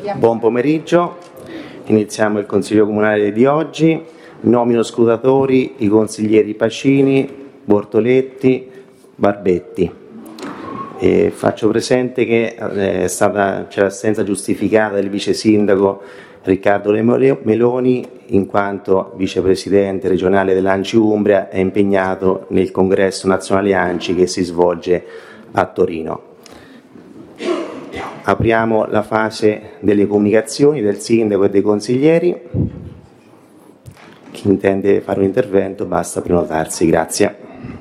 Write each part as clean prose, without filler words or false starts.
Buon pomeriggio, iniziamo il Consiglio Comunale di oggi. Nomino scrutatori i consiglieri Pacini, Bortoletti, Barbetti. Faccio presente che c'è l'assenza giustificata del vice sindaco Riccardo Meloni, in quanto vicepresidente regionale dell'Anci Umbria è impegnato nel congresso nazionale Anci che si svolge a Torino. Apriamo la fase delle comunicazioni del sindaco e dei consiglieri. Chi intende fare un intervento basta prenotarsi. Grazie.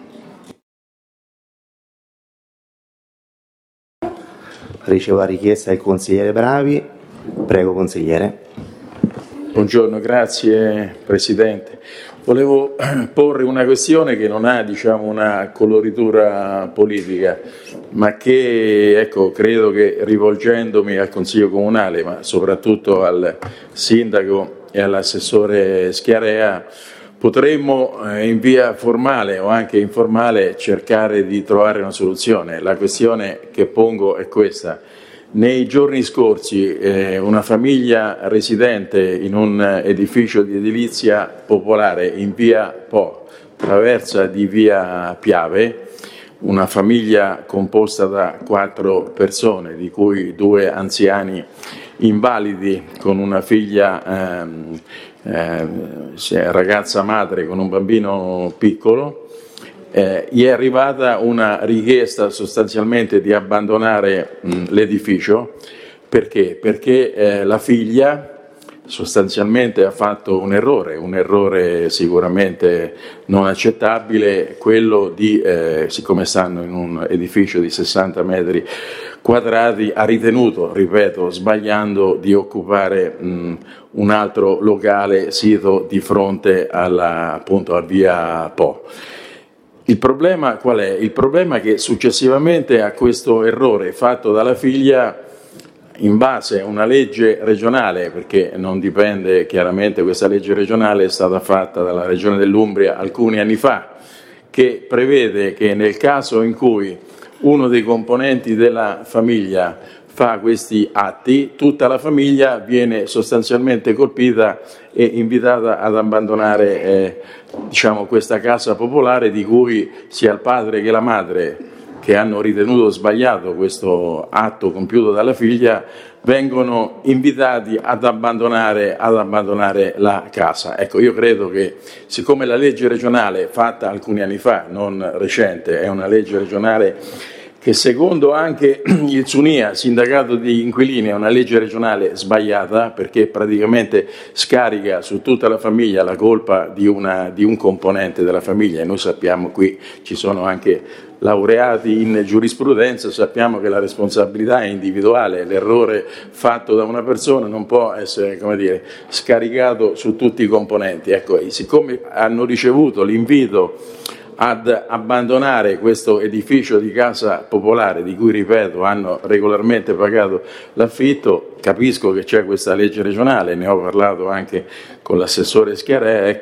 Ricevo la richiesta del consigliere Bravi. Prego, consigliere. Buongiorno, grazie Presidente. Volevo porre una questione che non ha, una coloritura politica, ma che, credo che rivolgendomi al Consiglio Comunale, ma soprattutto al Sindaco e all'assessore Schiarea, potremmo in via formale o anche informale cercare di trovare una soluzione. La questione che pongo è questa. Nei giorni scorsi una famiglia residente in un edificio di edilizia popolare in via Po, traversa di via Piave, una famiglia composta da 4 persone, di cui 2 anziani invalidi con una figlia ragazza madre con un bambino piccolo, gli è arrivata una richiesta sostanzialmente di abbandonare l'edificio. Perché? Perché la figlia sostanzialmente ha fatto un errore sicuramente non accettabile, quello di, siccome stanno in un edificio di 60 metri quadrati, ha ritenuto, ripeto, sbagliando, di occupare un altro locale sito di fronte appunto a via Po. Il problema qual è? Il problema è che successivamente a questo errore fatto dalla figlia, in base a una legge regionale, perché non dipende chiaramente, questa legge regionale è stata fatta dalla Regione dell'Umbria alcuni anni fa, che prevede che nel caso in cui uno dei componenti della famiglia fa questi atti, tutta la famiglia viene sostanzialmente colpita e invitata ad abbandonare questa casa popolare, di cui sia il padre che la madre, che hanno ritenuto sbagliato questo atto compiuto dalla figlia, vengono invitati ad abbandonare la casa. Io credo che, siccome la legge regionale fatta alcuni anni fa, non recente, è una legge regionale che secondo anche il SUNIA, sindacato di inquilini, è una legge regionale sbagliata, perché praticamente scarica su tutta la famiglia la colpa di un componente della famiglia, e noi sappiamo, qui ci sono anche laureati in giurisprudenza, sappiamo che la responsabilità è individuale, l'errore fatto da una persona non può essere, scaricato su tutti i componenti. Siccome hanno ricevuto l'invito ad abbandonare questo edificio di casa popolare, di cui, ripeto, hanno regolarmente pagato l'affitto, capisco che c'è questa legge regionale, ne ho parlato anche con l'assessore Schiarea,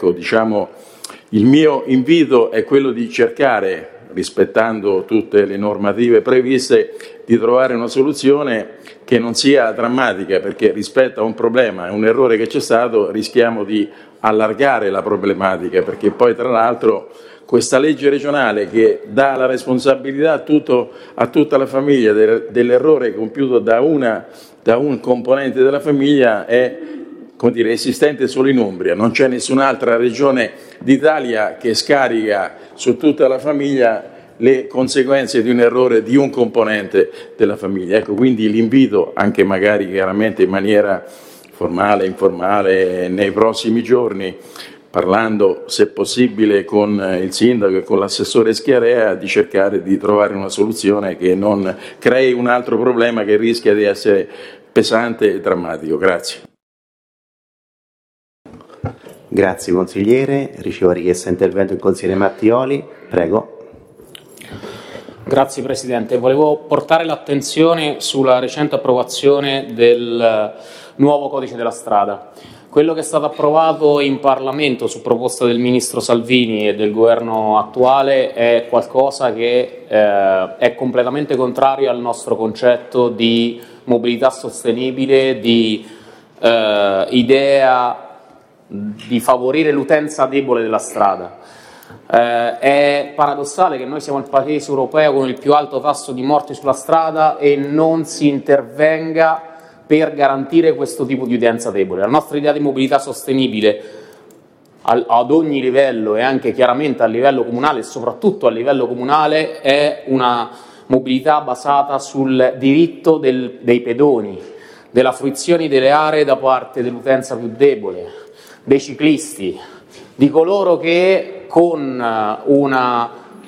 il mio invito è quello di cercare, rispettando tutte le normative previste, di trovare una soluzione che non sia drammatica, perché rispetto a un problema, un errore che c'è stato, rischiamo di allargare la problematica, perché poi tra l'altro questa legge regionale, che dà la responsabilità a tutta la famiglia dell'errore compiuto da un componente della famiglia, è esistente solo in Umbria. Non c'è nessun'altra regione d'Italia che scarica su tutta la famiglia le conseguenze di un errore di un componente della famiglia. Quindi l'invito, anche magari chiaramente in maniera formale, informale, nei prossimi giorni, parlando se possibile con il sindaco e con l'assessore Schiarea, di cercare di trovare una soluzione che non crei un altro problema che rischia di essere pesante e drammatico. Grazie. Grazie consigliere. Ricevo la richiesta di intervento il consigliere Mattioli. Prego. Grazie Presidente. Volevo portare l'attenzione sulla recente approvazione del nuovo codice della strada. Quello che è stato approvato in Parlamento su proposta del Ministro Salvini e del Governo attuale è qualcosa che è completamente contrario al nostro concetto di mobilità sostenibile, di idea di favorire l'utenza debole della strada. È paradossale che noi siamo il paese europeo con il più alto tasso di morti sulla strada e non si intervenga per garantire questo tipo di utenza debole. La nostra idea di mobilità sostenibile ad ogni livello e anche chiaramente a livello comunale e soprattutto a livello comunale è una mobilità basata sul diritto dei pedoni, della fruizione delle aree da parte dell'utenza più debole, dei ciclisti, di coloro che con una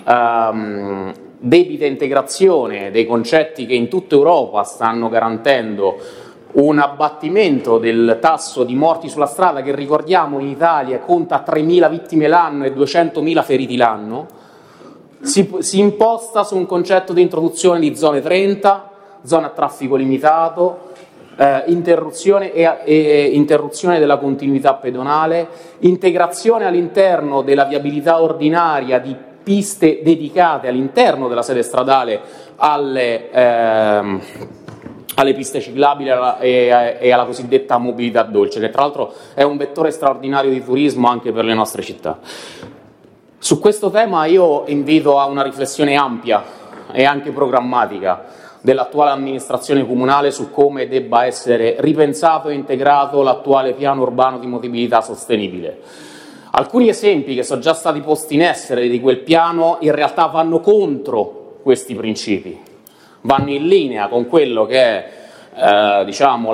debita integrazione dei concetti che in tutta Europa stanno garantendo un abbattimento del tasso di morti sulla strada che, ricordiamo, in Italia conta 3.000 vittime l'anno e 200.000 feriti l'anno, si imposta su un concetto di introduzione di zone 30, zone a traffico limitato, interruzione della continuità pedonale, integrazione all'interno della viabilità ordinaria di piste dedicate all'interno della sede stradale alle piste ciclabili e alla cosiddetta mobilità dolce, che tra l'altro è un vettore straordinario di turismo anche per le nostre città. Su questo tema io invito a una riflessione ampia e anche programmatica dell'attuale amministrazione comunale su come debba essere ripensato e integrato l'attuale piano urbano di mobilità sostenibile. Alcuni esempi che sono già stati posti in essere di quel piano in realtà vanno contro questi principi, vanno in linea con quello che è diciamo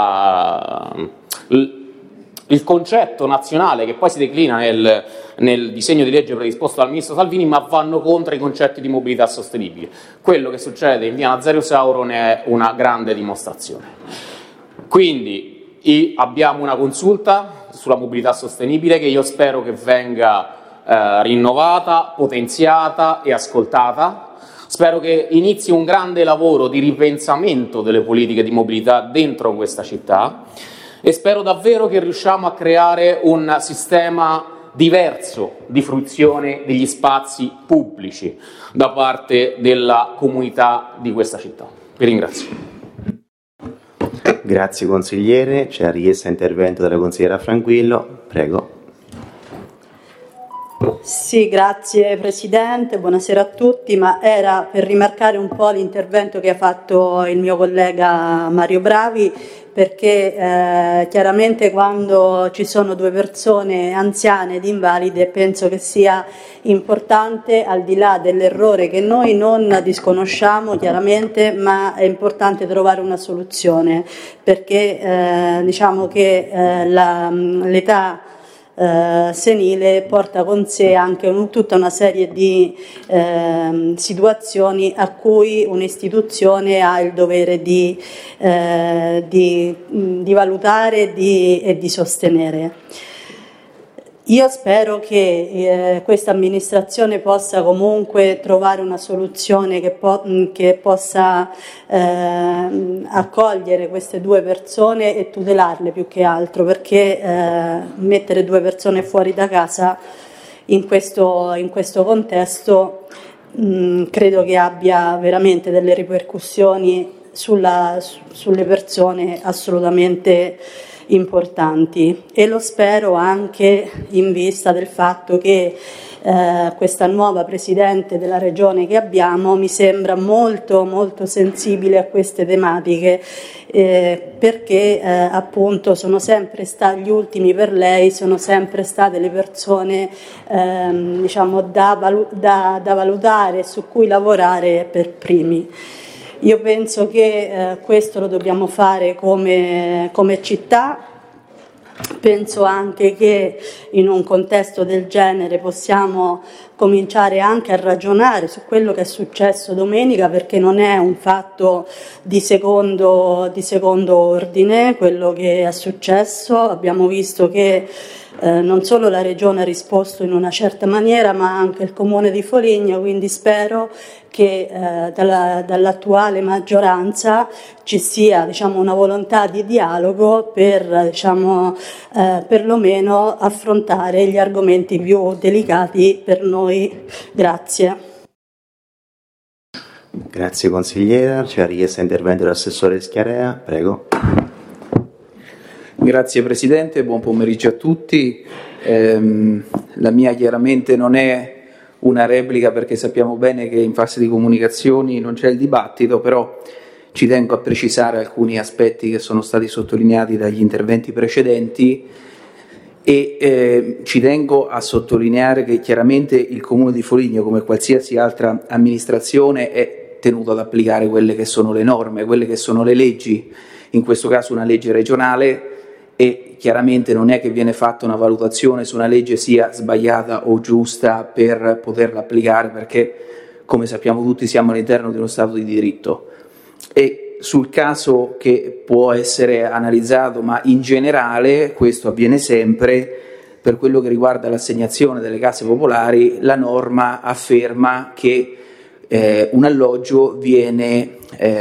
il concetto nazionale che poi si declina nel disegno di legge predisposto dal Ministro Salvini, ma vanno contro i concetti di mobilità sostenibile. Quello che succede in via Nazario Sauro ne è una grande dimostrazione. Quindi abbiamo una consulta sulla mobilità sostenibile che io spero che venga rinnovata, potenziata e ascoltata. Spero che inizi un grande lavoro di ripensamento delle politiche di mobilità dentro questa città e spero davvero che riusciamo a creare un sistema diverso di fruizione degli spazi pubblici da parte della comunità di questa città. Vi ringrazio. Grazie consigliere, c'è la richiesta di intervento della consigliera Franquillo, prego. Sì, grazie Presidente, buonasera a tutti, ma era per rimarcare un po' l'intervento che ha fatto il mio collega Mario Bravi, perché chiaramente quando ci sono due persone anziane ed invalide penso che sia importante, al di là dell'errore che noi non disconosciamo chiaramente, ma è importante trovare una soluzione, perché diciamo che l'età senile porta con sé anche tutta una serie di situazioni a cui un'istituzione ha il dovere di valutare e di sostenere. Io spero che questa amministrazione possa comunque trovare una soluzione che possa accogliere queste due persone e tutelarle più che altro, perché mettere due persone fuori da casa in questo contesto credo che abbia veramente delle ripercussioni sulle persone assolutamente importanti, e lo spero anche in vista del fatto che questa nuova Presidente della Regione che abbiamo mi sembra molto molto sensibile a queste tematiche, perché appunto sono sempre stati gli ultimi per lei, sono sempre state le persone diciamo da valutare e su cui lavorare per primi. Io penso che questo lo dobbiamo fare come città. Penso anche che in un contesto del genere possiamo cominciare anche a ragionare su quello che è successo domenica, perché non è un fatto di secondo ordine quello che è successo. Abbiamo visto che non solo la Regione ha risposto in una certa maniera, ma anche il Comune di Foligno, quindi spero che dall'attuale maggioranza ci sia, diciamo, una volontà di dialogo per, diciamo, perlomeno affrontare gli argomenti più delicati per noi. Grazie. Grazie consigliera, c'è la richiesta di intervento dell'assessore Schiarea, prego. Grazie Presidente, buon pomeriggio a tutti. La mia chiaramente non è una replica perché sappiamo bene che in fase di comunicazioni non c'è il dibattito, però ci tengo a precisare alcuni aspetti che sono stati sottolineati dagli interventi precedenti e ci tengo a sottolineare che chiaramente il Comune di Foligno, come qualsiasi altra amministrazione, è tenuto ad applicare quelle che sono le norme, quelle che sono le leggi, in questo caso una legge regionale, e chiaramente non è che viene fatta una valutazione su una legge sia sbagliata o giusta per poterla applicare, perché come sappiamo tutti siamo all'interno di uno Stato di diritto. E sul caso che può essere analizzato, ma in generale questo avviene sempre, per quello che riguarda l'assegnazione delle case popolari, la norma afferma che un alloggio viene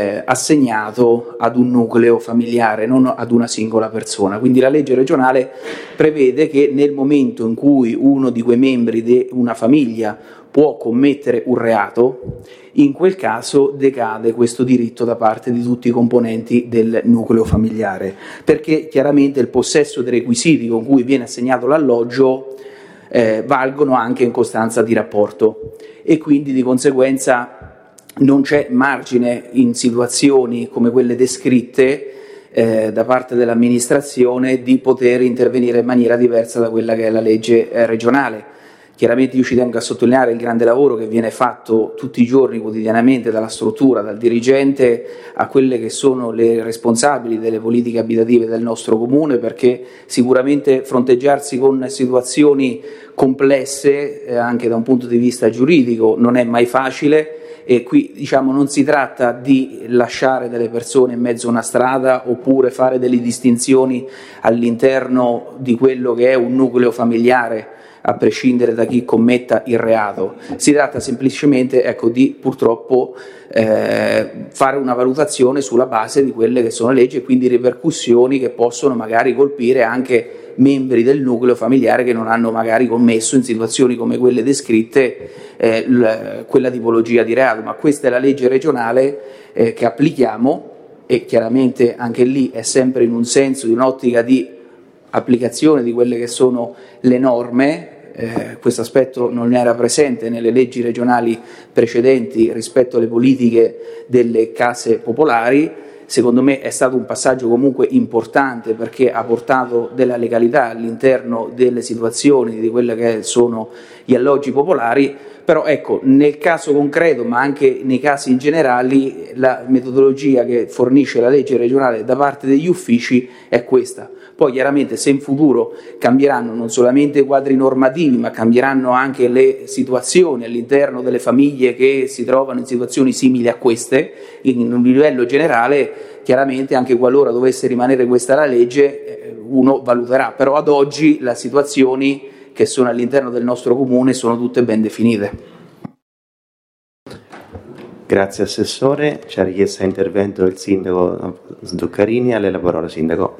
assegnato ad un nucleo familiare, non ad una singola persona. Quindi la legge regionale prevede che nel momento in cui uno di quei membri di una famiglia può commettere un reato, in quel caso decade questo diritto da parte di tutti i componenti del nucleo familiare, perché chiaramente il possesso dei requisiti con cui viene assegnato l'alloggio valgono anche in costanza di rapporto e quindi di conseguenza non c'è margine in situazioni come quelle descritte da parte dell'amministrazione di poter intervenire in maniera diversa da quella che è la legge regionale. Chiaramente io ci tengo a sottolineare il grande lavoro che viene fatto tutti i giorni, quotidianamente, dalla struttura, dal dirigente a quelle che sono le responsabili delle politiche abitative del nostro comune, perché sicuramente fronteggiarsi con situazioni complesse anche da un punto di vista giuridico non è mai facile, e qui diciamo non si tratta di lasciare delle persone in mezzo a una strada oppure fare delle distinzioni all'interno di quello che è un nucleo familiare, a prescindere da chi commetta il reato. Si tratta semplicemente di purtroppo fare una valutazione sulla base di quelle che sono le leggi e quindi ripercussioni che possono magari colpire anche membri del nucleo familiare che non hanno magari commesso in situazioni come quelle descritte quella tipologia di reato. Ma questa è la legge regionale che applichiamo, e chiaramente anche lì è sempre in un senso di un'ottica di applicazione di quelle che sono le norme. Questo aspetto non era presente nelle leggi regionali precedenti rispetto alle politiche delle case popolari. Secondo me è stato un passaggio comunque importante, perché ha portato della legalità all'interno delle situazioni di quelle che sono gli alloggi popolari. Però nel caso concreto, ma anche nei casi in generali, la metodologia che fornisce la legge regionale da parte degli uffici è questa. Poi chiaramente se in futuro cambieranno non solamente i quadri normativi, ma cambieranno anche le situazioni all'interno delle famiglie che si trovano in situazioni simili a queste, in un livello generale, chiaramente anche qualora dovesse rimanere questa la legge, uno valuterà. Però ad oggi le situazioni che sono all'interno del nostro comune sono tutte ben definite. Grazie Assessore, c'è la richiesta di intervento del Sindaco Zuccarini, a lei la parola Sindaco.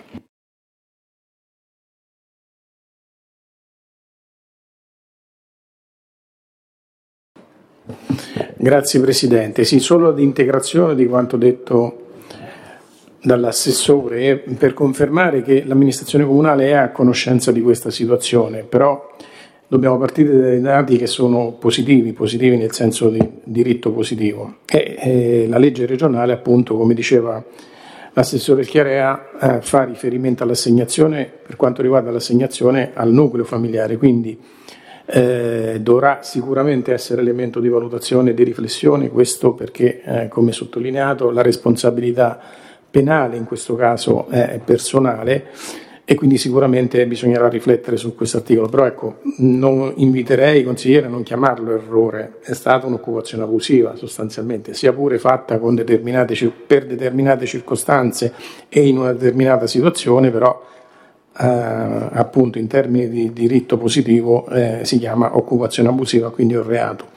Grazie Presidente. Sì, solo ad integrazione di quanto detto dall'assessore, per confermare che l'amministrazione comunale è a conoscenza di questa situazione, però dobbiamo partire dai dati che sono positivi nel senso di diritto positivo. La legge regionale, appunto, come diceva l'assessore Schiarea, fa riferimento all'assegnazione, per quanto riguarda l'assegnazione al nucleo familiare, quindi dovrà sicuramente essere elemento di valutazione e di riflessione, questo perché, come sottolineato, la responsabilità penale in questo caso è personale e quindi sicuramente bisognerà riflettere su questo articolo. Però non inviterei i consiglieri a non chiamarlo errore, è stata un'occupazione abusiva sostanzialmente, sia pure fatta con per determinate circostanze e in una determinata situazione, però appunto in termini di diritto positivo si chiama occupazione abusiva, quindi è un reato.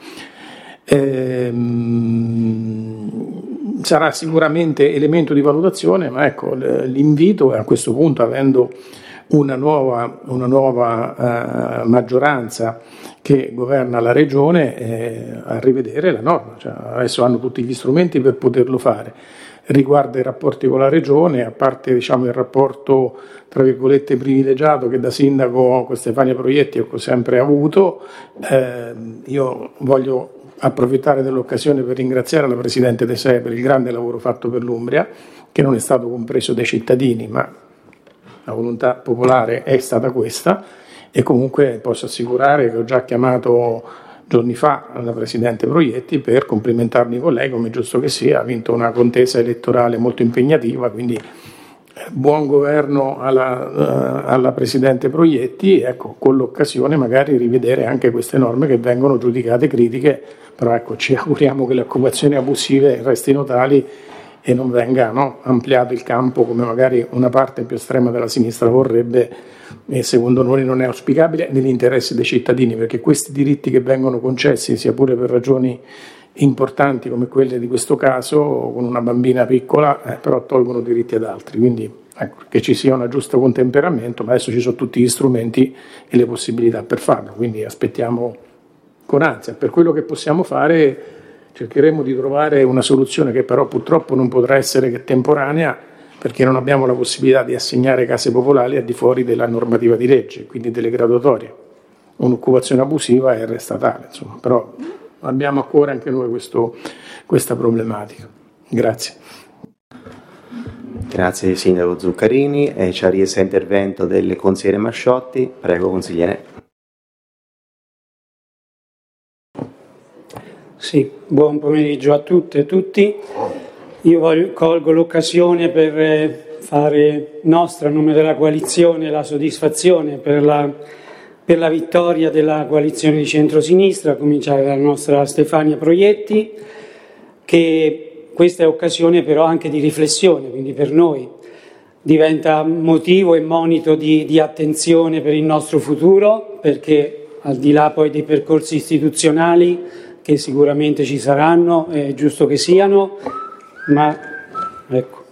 Sarà sicuramente elemento di valutazione, ma ecco, l'invito è a questo punto, avendo una nuova maggioranza che governa la regione, a rivedere la norma. Cioè, adesso hanno tutti gli strumenti per poterlo fare. Riguarda i rapporti con la regione, a parte diciamo, il rapporto tra virgolette privilegiato che da sindaco con Stefania Proietti ho sempre avuto, io voglio approfittare dell'occasione per ringraziare la Presidente De SEE per il grande lavoro fatto per l'Umbria, che non è stato compreso dai cittadini, ma la volontà popolare è stata questa, e comunque posso assicurare che ho già chiamato giorni fa la Presidente Proietti per complimentarmi con lei, come giusto che sia, ha vinto una contesa elettorale molto impegnativa, quindi buon governo alla Presidente Proietti, ecco, con l'occasione magari rivedere anche queste norme che vengono giudicate critiche, però ecco, ci auguriamo che le occupazioni abusive restino tali e non venga ampliato il campo come magari una parte più estrema della sinistra vorrebbe, e secondo noi non è auspicabile nell'interesse dei cittadini, perché questi diritti che vengono concessi, sia pure per ragioni importanti come quelle di questo caso, con una bambina piccola, però tolgono diritti ad altri, quindi ecco, che ci sia un giusto contemperamento, ma adesso ci sono tutti gli strumenti e le possibilità per farlo, quindi aspettiamo con ansia. Per quello che possiamo fare cercheremo di trovare una soluzione che però purtroppo non potrà essere che temporanea, perché non abbiamo la possibilità di assegnare case popolari al di fuori della normativa di legge, quindi delle graduatorie. Un'occupazione abusiva è statale, insomma, però abbiamo a cuore anche noi questa problematica. Grazie. Grazie Sindaco Zuccarini. Ci ha riesa intervento del consigliere Masciotti. Prego consigliere. Sì, buon pomeriggio a tutte e tutti. Io colgo l'occasione per fare nostra a nome della coalizione la soddisfazione per la vittoria della coalizione di centrosinistra, a cominciare dalla nostra Stefania Proietti, che questa è occasione però anche di riflessione, quindi per noi diventa motivo e monito di attenzione per il nostro futuro, perché al di là poi dei percorsi istituzionali che sicuramente ci saranno, è giusto che siano, ma ecco,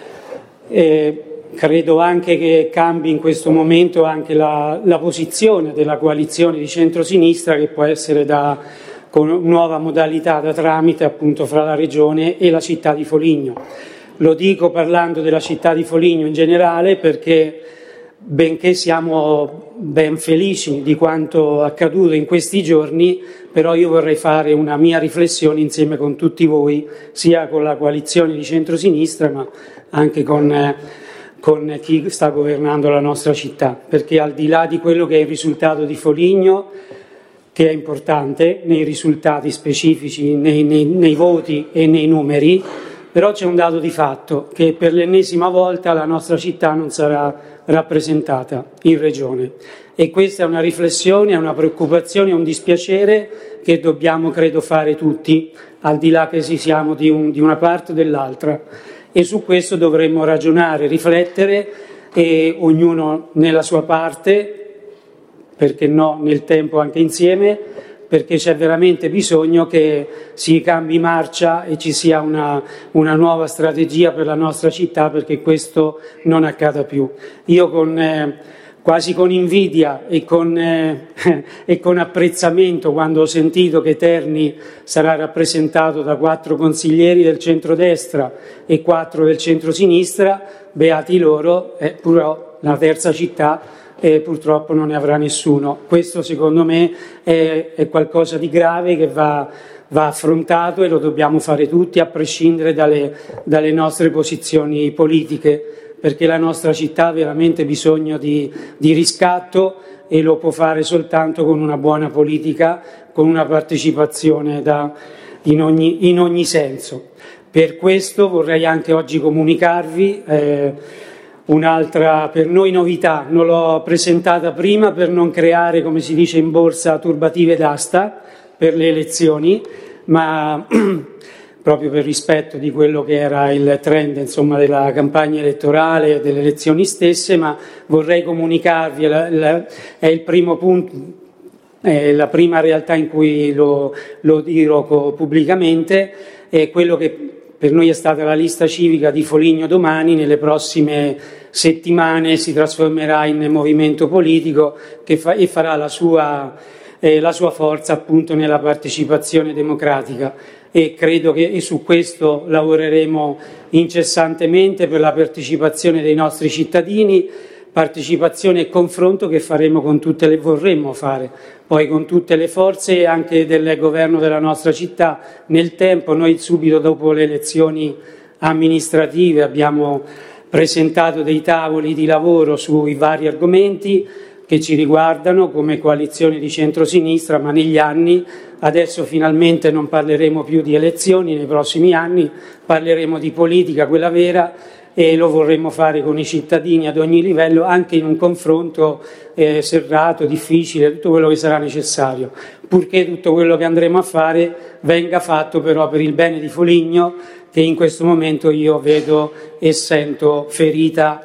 credo anche che cambi in questo momento anche la posizione della coalizione di centrosinistra, che può essere con nuova modalità da tramite appunto fra la Regione e la città di Foligno. Lo dico parlando della città di Foligno in generale, perché benché siamo ben felici di quanto accaduto in questi giorni, però io vorrei fare una mia riflessione insieme con tutti voi, sia con la coalizione di centrosinistra, ma anche con chi sta governando la nostra città, perché al di là di quello che è il risultato di Foligno, che è importante nei risultati specifici, nei voti e nei numeri, però c'è un dato di fatto, che per l'ennesima volta la nostra città non sarà rappresentata in Regione, e questa è una riflessione, è una preoccupazione, è un dispiacere che dobbiamo, credo, fare tutti, al di là che siamo di una parte o dell'altra, e su questo dovremmo ragionare, riflettere, e ognuno nella sua parte, perché no nel tempo anche insieme, perché c'è veramente bisogno che si cambi marcia e ci sia una nuova strategia per la nostra città, perché questo non accada più. Io quasi con invidia e con apprezzamento, quando ho sentito che Terni sarà rappresentato da 4 consiglieri del centrodestra e 4 del centrosinistra, beati loro, però la terza città purtroppo non ne avrà nessuno. Questo secondo me è qualcosa di grave che va affrontato, e lo dobbiamo fare tutti, a prescindere dalle nostre posizioni politiche, perché la nostra città ha veramente bisogno di riscatto, e lo può fare soltanto con una buona politica, con una partecipazione in ogni senso. Per questo vorrei anche oggi comunicarvi un'altra per noi novità. Non l'ho presentata prima per non creare, come si dice in borsa, turbative d'asta per le elezioni, ma proprio per rispetto di quello che era il trend, insomma, della campagna elettorale e delle elezioni stesse, ma vorrei comunicarvi, è il primo punto, è la prima realtà in cui lo dirò pubblicamente, è quello che per noi è stata la lista civica di Foligno domani. Nelle prossime settimane si trasformerà in movimento politico e farà la sua forza appunto nella partecipazione democratica, e credo che su questo lavoreremo incessantemente per la partecipazione dei nostri cittadini, partecipazione e confronto che faremo vorremmo fare poi con tutte le forze anche del governo della nostra città. Nel tempo, noi subito dopo le elezioni amministrative abbiamo presentato dei tavoli di lavoro sui vari argomenti che ci riguardano come coalizione di centrosinistra, ma negli anni, adesso finalmente non parleremo più di elezioni, nei prossimi anni parleremo di politica, quella vera, e lo vorremmo fare con i cittadini ad ogni livello, anche in un confronto serrato, difficile, tutto quello che sarà necessario, purché tutto quello che andremo a fare venga fatto però per il bene di Foligno, che in questo momento io vedo e sento ferita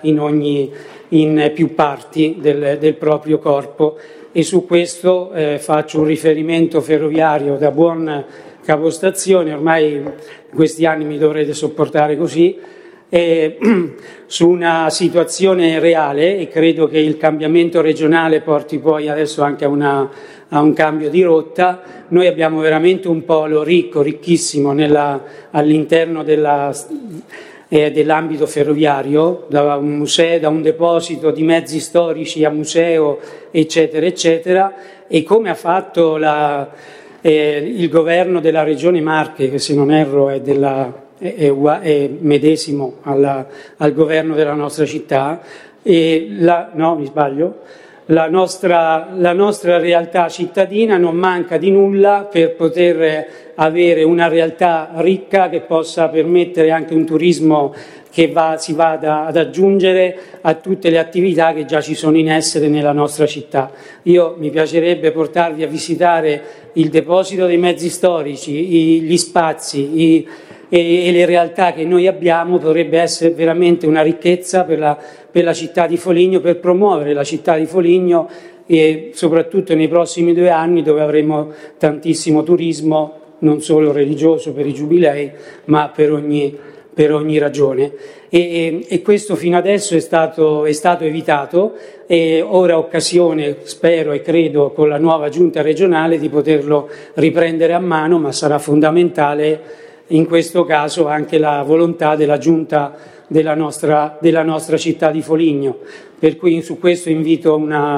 in più parti del proprio corpo. E su questo faccio un riferimento ferroviario da buon capostazione, ormai in questi anni mi dovrete sopportare così, su una situazione reale, e credo che il cambiamento regionale porti poi adesso anche a un cambio di rotta. Noi abbiamo veramente un polo ricchissimo all'interno dell'ambito ferroviario, da un museo, da un deposito di mezzi storici a museo, eccetera, eccetera, e come ha fatto il governo della Regione Marche, che se non erro è medesimo al governo della nostra città, no, mi sbaglio? La nostra realtà cittadina non manca di nulla per poter avere una realtà ricca che possa permettere anche un turismo che si vada ad aggiungere a tutte le attività che già ci sono in essere nella nostra città. Mi piacerebbe portarvi a visitare il deposito dei mezzi storici, gli spazi e le realtà che noi abbiamo. Potrebbe essere veramente una ricchezza per la città di Foligno, per promuovere la città di Foligno, e soprattutto nei prossimi 2 anni, dove avremo tantissimo turismo, non solo religioso per i giubilei, ma per ogni ragione. E questo fino adesso è stato evitato, e ora occasione, spero e credo, con la nuova giunta regionale di poterlo riprendere a mano, ma sarà fondamentale in questo caso anche la volontà della giunta della nostra città di Foligno, per cui su questo invito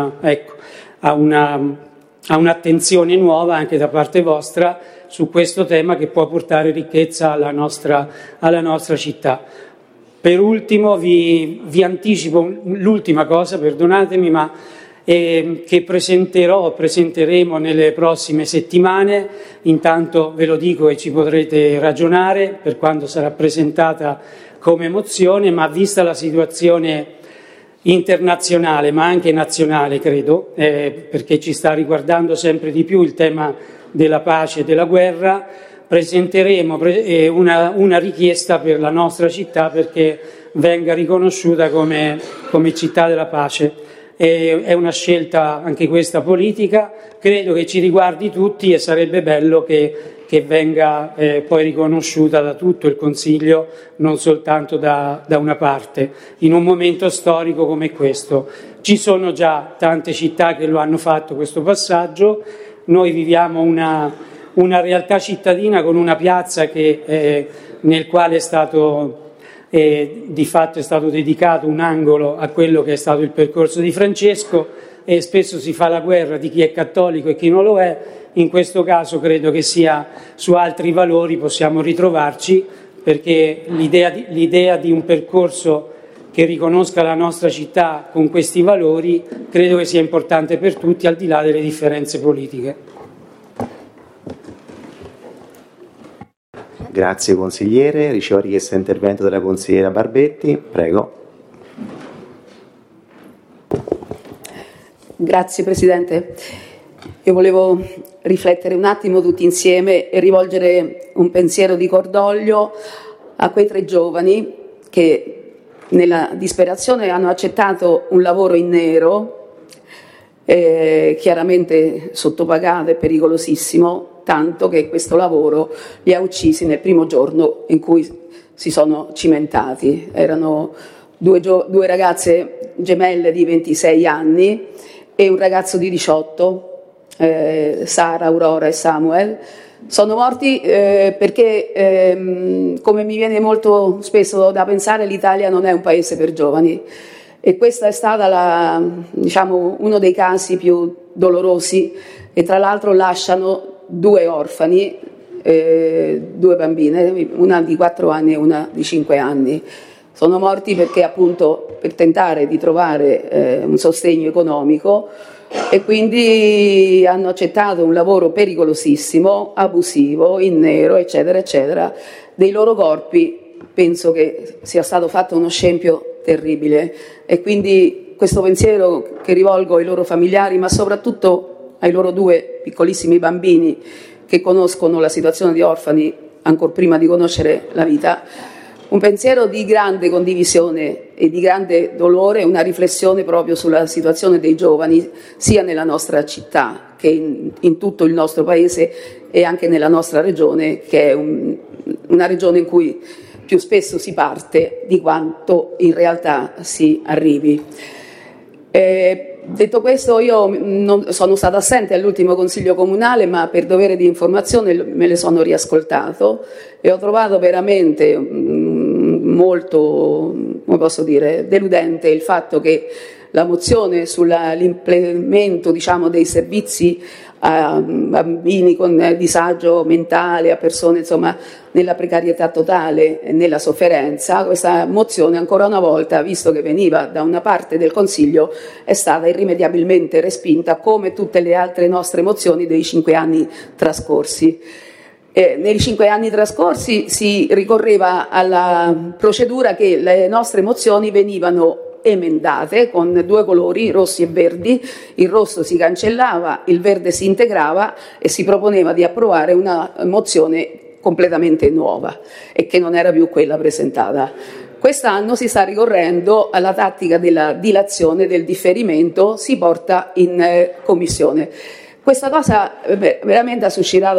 a un'attenzione nuova anche da parte vostra su questo tema, che può portare ricchezza alla nostra città. Per ultimo vi anticipo l'ultima cosa, perdonatemi, ma che presenteremo nelle prossime settimane. Intanto ve lo dico e ci potrete ragionare per quando sarà presentata come mozione, ma vista la situazione internazionale ma anche nazionale, credo, perché ci sta riguardando sempre di più il tema della pace e della guerra, presenteremo una richiesta per la nostra città perché venga riconosciuta come città della pace. È una scelta anche questa politica, credo che ci riguardi tutti, e sarebbe bello che venga poi riconosciuta da tutto il Consiglio, non soltanto da una parte, in un momento storico come questo. Ci sono già tante città che lo hanno fatto questo passaggio. Noi viviamo una realtà cittadina con una piazza nel quale di fatto è stato dedicato un angolo a quello che è stato il percorso di Francesco, e spesso si fa la guerra di chi è cattolico e chi non lo è. In questo caso credo che sia su altri valori possiamo ritrovarci, perché l'idea di un percorso che riconosca la nostra città con questi valori credo che sia importante per tutti, al di là delle differenze politiche. Grazie consigliere. Ricevo richiesta di intervento della consigliera Barbetti. Prego. Grazie Presidente. Io volevo riflettere un attimo tutti insieme e rivolgere un pensiero di cordoglio a quei 3 giovani che nella disperazione hanno accettato un lavoro in nero, chiaramente sottopagato e pericolosissimo, tanto che questo lavoro li ha uccisi nel primo giorno in cui si sono cimentati. Erano due ragazze gemelle di 26 anni e un ragazzo di 18, Sara, Aurora e Samuel. Sono morti perché, come mi viene molto spesso da pensare, l'Italia non è un paese per giovani, e questa è stata uno dei casi più dolorosi, e tra l'altro lasciano 2 orfani, 2 bambine, una di 4 anni e una di 5 anni. Sono morti perché appunto per tentare di trovare un sostegno economico, e quindi hanno accettato un lavoro pericolosissimo, abusivo, in nero, eccetera, eccetera. Dei loro corpi penso che sia stato fatto uno scempio terribile, e quindi questo pensiero che rivolgo ai loro familiari, ma soprattutto ai loro 2 piccolissimi bambini che conoscono la situazione di orfani ancor prima di conoscere la vita, un pensiero di grande condivisione e di grande dolore, una riflessione proprio sulla situazione dei giovani, sia nella nostra città che in tutto il nostro paese e anche nella nostra regione, che è una regione in cui più spesso si parte di quanto in realtà si arrivi. Detto questo, io non sono stata assente all'ultimo Consiglio Comunale, ma per dovere di informazione me le sono riascoltato e ho trovato veramente molto, come posso dire, deludente il fatto che la mozione sull'implemento, diciamo, dei servizi a bambini con disagio mentale, a persone insomma nella precarietà totale e nella sofferenza, questa mozione ancora una volta, visto che veniva da una parte del Consiglio, è stata irrimediabilmente respinta, come tutte le altre nostre mozioni dei 5 anni trascorsi. Nei 5 anni trascorsi si ricorreva alla procedura che le nostre mozioni venivano emendate con 2 colori, rossi e verdi. Il rosso si cancellava, il verde si integrava e si proponeva di approvare una mozione completamente nuova e che non era più quella presentata. Quest'anno si sta ricorrendo alla tattica della dilazione, del differimento, si porta in commissione. Questa cosa veramente ha suscitato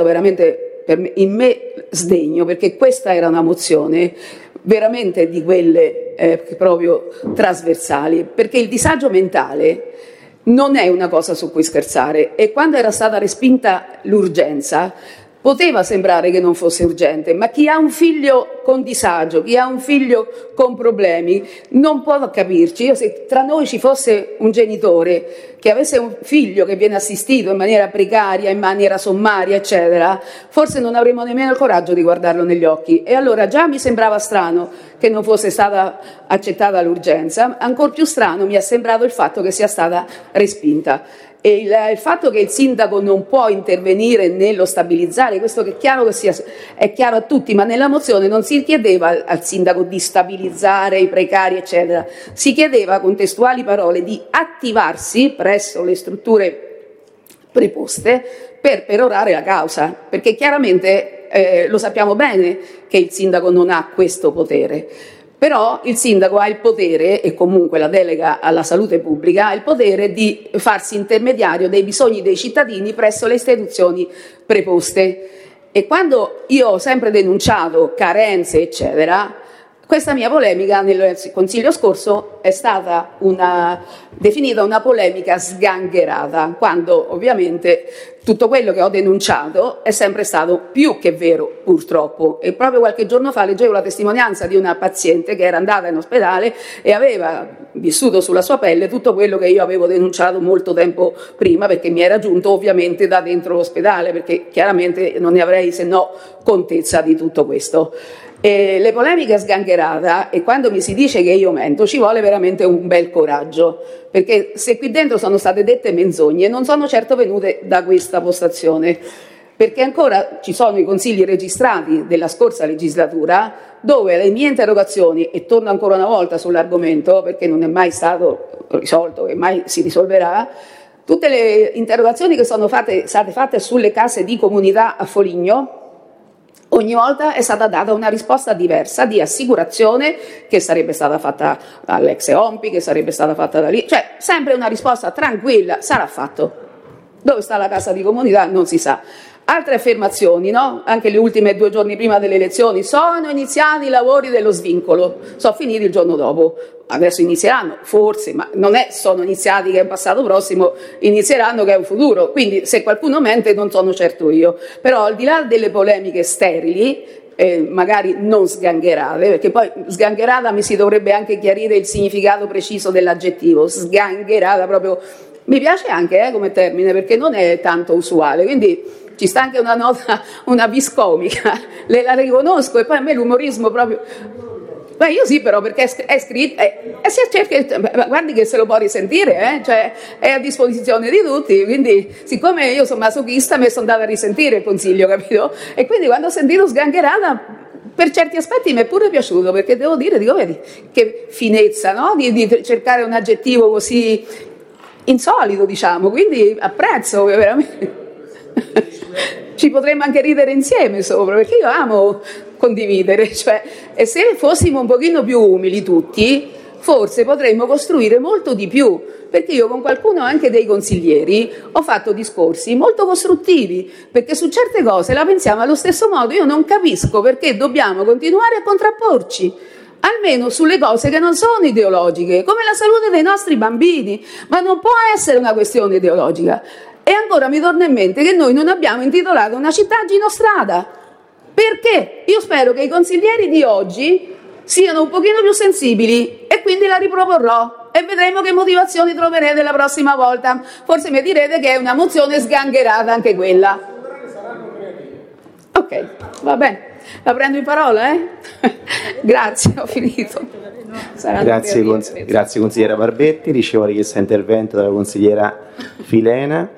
in me sdegno, perché questa era una mozione veramente di quelle proprio trasversali, perché il disagio mentale non è una cosa su cui scherzare, e quando era stata respinta l'urgenza poteva sembrare che non fosse urgente, ma chi ha un figlio con disagio, chi ha un figlio con problemi, non può capirci. Se tra noi ci fosse un genitore che avesse un figlio che viene assistito in maniera precaria, in maniera sommaria, eccetera, forse non avremmo nemmeno il coraggio di guardarlo negli occhi. E allora già mi sembrava strano che non fosse stata accettata l'urgenza, ancor più strano mi è sembrato il fatto che sia stata respinta. E il fatto che il sindaco non può intervenire nello stabilizzare, questo che è chiaro a tutti, ma nella mozione non si chiedeva al sindaco di stabilizzare i precari, eccetera, si chiedeva con testuali parole di attivarsi presso le strutture preposte per perorare la causa, perché chiaramente lo sappiamo bene che il sindaco non ha questo potere. Però il sindaco ha il potere, e comunque la delega alla salute pubblica, ha il potere di farsi intermediario dei bisogni dei cittadini presso le istituzioni preposte. E quando io ho sempre denunciato carenze, eccetera, questa mia polemica nel Consiglio scorso è stata definita una polemica sgangherata, quando ovviamente tutto quello che ho denunciato è sempre stato più che vero, purtroppo. E proprio qualche giorno fa leggevo la testimonianza di una paziente che era andata in ospedale e aveva vissuto sulla sua pelle tutto quello che io avevo denunciato molto tempo prima, perché mi era giunto ovviamente da dentro l'ospedale, perché chiaramente non ne avrei se no contezza di tutto questo. E le polemiche sgangherata, e quando mi si dice che io mento, ci vuole veramente un bel coraggio, perché se qui dentro sono state dette menzogne, non sono certo venute da questa postazione, perché ancora ci sono i consigli registrati della scorsa legislatura dove le mie interrogazioni, e torno ancora una volta sull'argomento perché non è mai stato risolto e mai si risolverà, Tutte le interrogazioni che sono state fatte sulle case di comunità a Foligno, ogni volta è stata data una risposta diversa di assicurazione, che sarebbe stata fatta dall'ex Ompi, che sarebbe stata fatta da lì, cioè sempre una risposta tranquilla, sarà fatto. Dove sta la casa di comunità non si sa. Altre affermazioni, no? Anche le ultime 2 giorni prima delle elezioni, sono iniziati i lavori dello svincolo, sono finiti il giorno dopo, adesso inizieranno, forse, ma non è sono iniziati che è un passato prossimo, inizieranno che è un futuro, quindi se qualcuno mente non sono certo io, però al di là delle polemiche sterili, magari non sgangherate, perché poi sgangherata mi si dovrebbe anche chiarire il significato preciso dell'aggettivo, sgangherata proprio, mi piace anche come termine perché non è tanto usuale, quindi ci sta anche una nota, una viscomica, la riconosco, e poi a me l'umorismo proprio... Beh, io sì, però, perché è scritto, guardi che se lo può risentire, cioè è a disposizione di tutti, quindi siccome io sono masochista mi sono andata a risentire il consiglio, capito? E quindi quando ho sentito sgangherata, per certi aspetti mi è pure piaciuto, perché devo dire, dico, vedi, che finezza, no? Di cercare un aggettivo così insolito, diciamo, quindi apprezzo veramente. Ci potremmo anche ridere insieme sopra, perché io amo condividere, cioè, e se fossimo un pochino più umili tutti, forse potremmo costruire molto di più, perché io con qualcuno anche dei consiglieri ho fatto discorsi molto costruttivi, perché su certe cose la pensiamo allo stesso modo. Io non capisco perché dobbiamo continuare a contrapporci, almeno sulle cose che non sono ideologiche, come la salute dei nostri bambini, ma non può essere una questione ideologica. E ancora mi torna in mente che noi non abbiamo intitolato una città Gino Strada. Perché? Io spero che i consiglieri di oggi siano un pochino più sensibili e quindi la riproporrò e vedremo che motivazioni troverete la prossima volta. Forse mi direte che è una mozione sgangherata anche quella. Ok, va bene. La prendo in parola, Grazie, ho finito. Grazie consigliera Barbetti. Ricevo richiesta di intervento dalla consigliera Filena.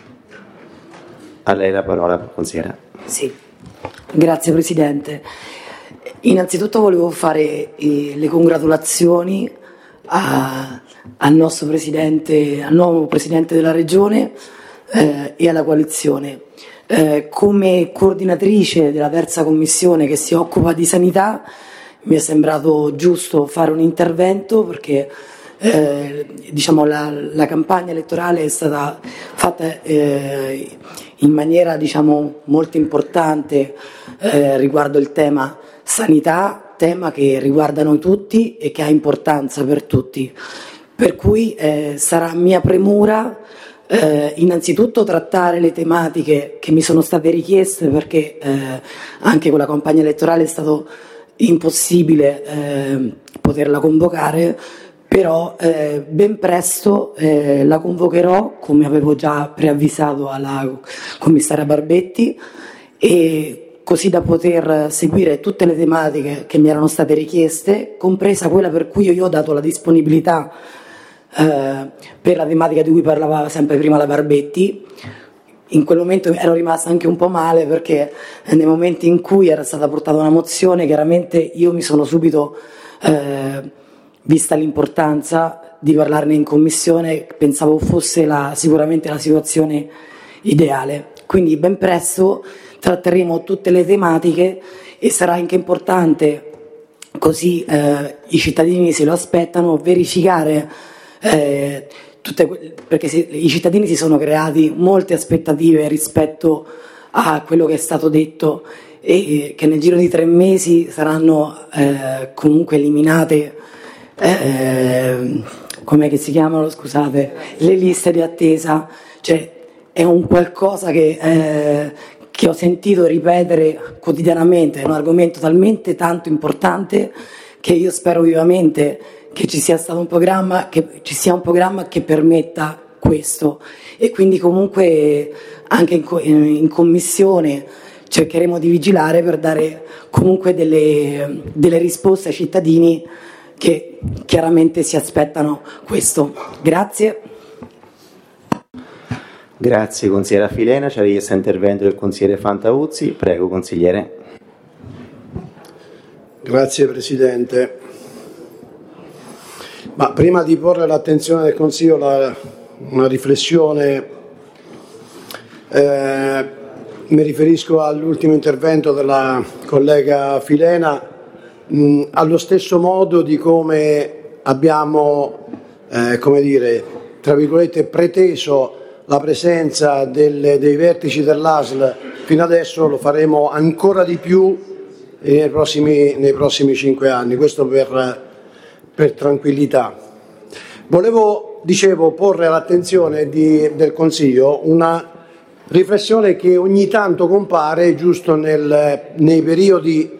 A lei la parola, consigliera. Sì, grazie Presidente. Innanzitutto volevo fare le congratulazioni al nostro Presidente, al nuovo Presidente della Regione e alla coalizione. Come coordinatrice della terza commissione che si occupa di sanità, mi è sembrato giusto fare un intervento perché diciamo la campagna elettorale è stata fatta in maniera diciamo molto importante riguardo il tema sanità, tema che riguarda noi tutti e che ha importanza per tutti, per cui sarà mia premura innanzitutto trattare le tematiche che mi sono state richieste, perché anche con la campagna elettorale è stato impossibile poterla convocare, però ben presto la convocherò, come avevo già preavvisato alla commissaria Barbetti, e così da poter seguire tutte le tematiche che mi erano state richieste, compresa quella per cui io ho dato la disponibilità per la tematica di cui parlava sempre prima la Barbetti. In quel momento ero rimasta anche un po' male, perché nei momenti in cui era stata portata una mozione, chiaramente io mi sono subito, vista l'importanza di parlarne in commissione, pensavo fosse sicuramente la situazione ideale. Quindi ben presto tratteremo tutte le tematiche e sarà anche importante, così i cittadini se lo aspettano, verificare perché i cittadini si sono creati molte aspettative rispetto a quello che è stato detto e che nel giro di 3 mesi saranno comunque eliminate com'è che si chiamano, scusate, le liste di attesa. Cioè è un qualcosa che ho sentito ripetere quotidianamente, è un argomento talmente tanto importante che io spero vivamente che ci sia stato un programma che permetta questo, e quindi comunque anche in commissione cercheremo di vigilare per dare comunque delle risposte ai cittadini che chiaramente si aspettano questo. Grazie. Grazie consigliera Filena. C'è richiesta intervento del consigliere Fantauzzi. Prego consigliere. Grazie Presidente. Ma prima di porre all'attenzione del Consiglio una riflessione, mi riferisco all'ultimo intervento della collega Filena, allo stesso modo di come abbiamo, come dire, tra virgolette, preteso la presenza dei vertici dell'ASL fino adesso, lo faremo ancora di più nei prossimi 5 anni, questo per tranquillità. Volevo, dicevo, porre all'attenzione del Consiglio una riflessione che ogni tanto compare giusto nei periodi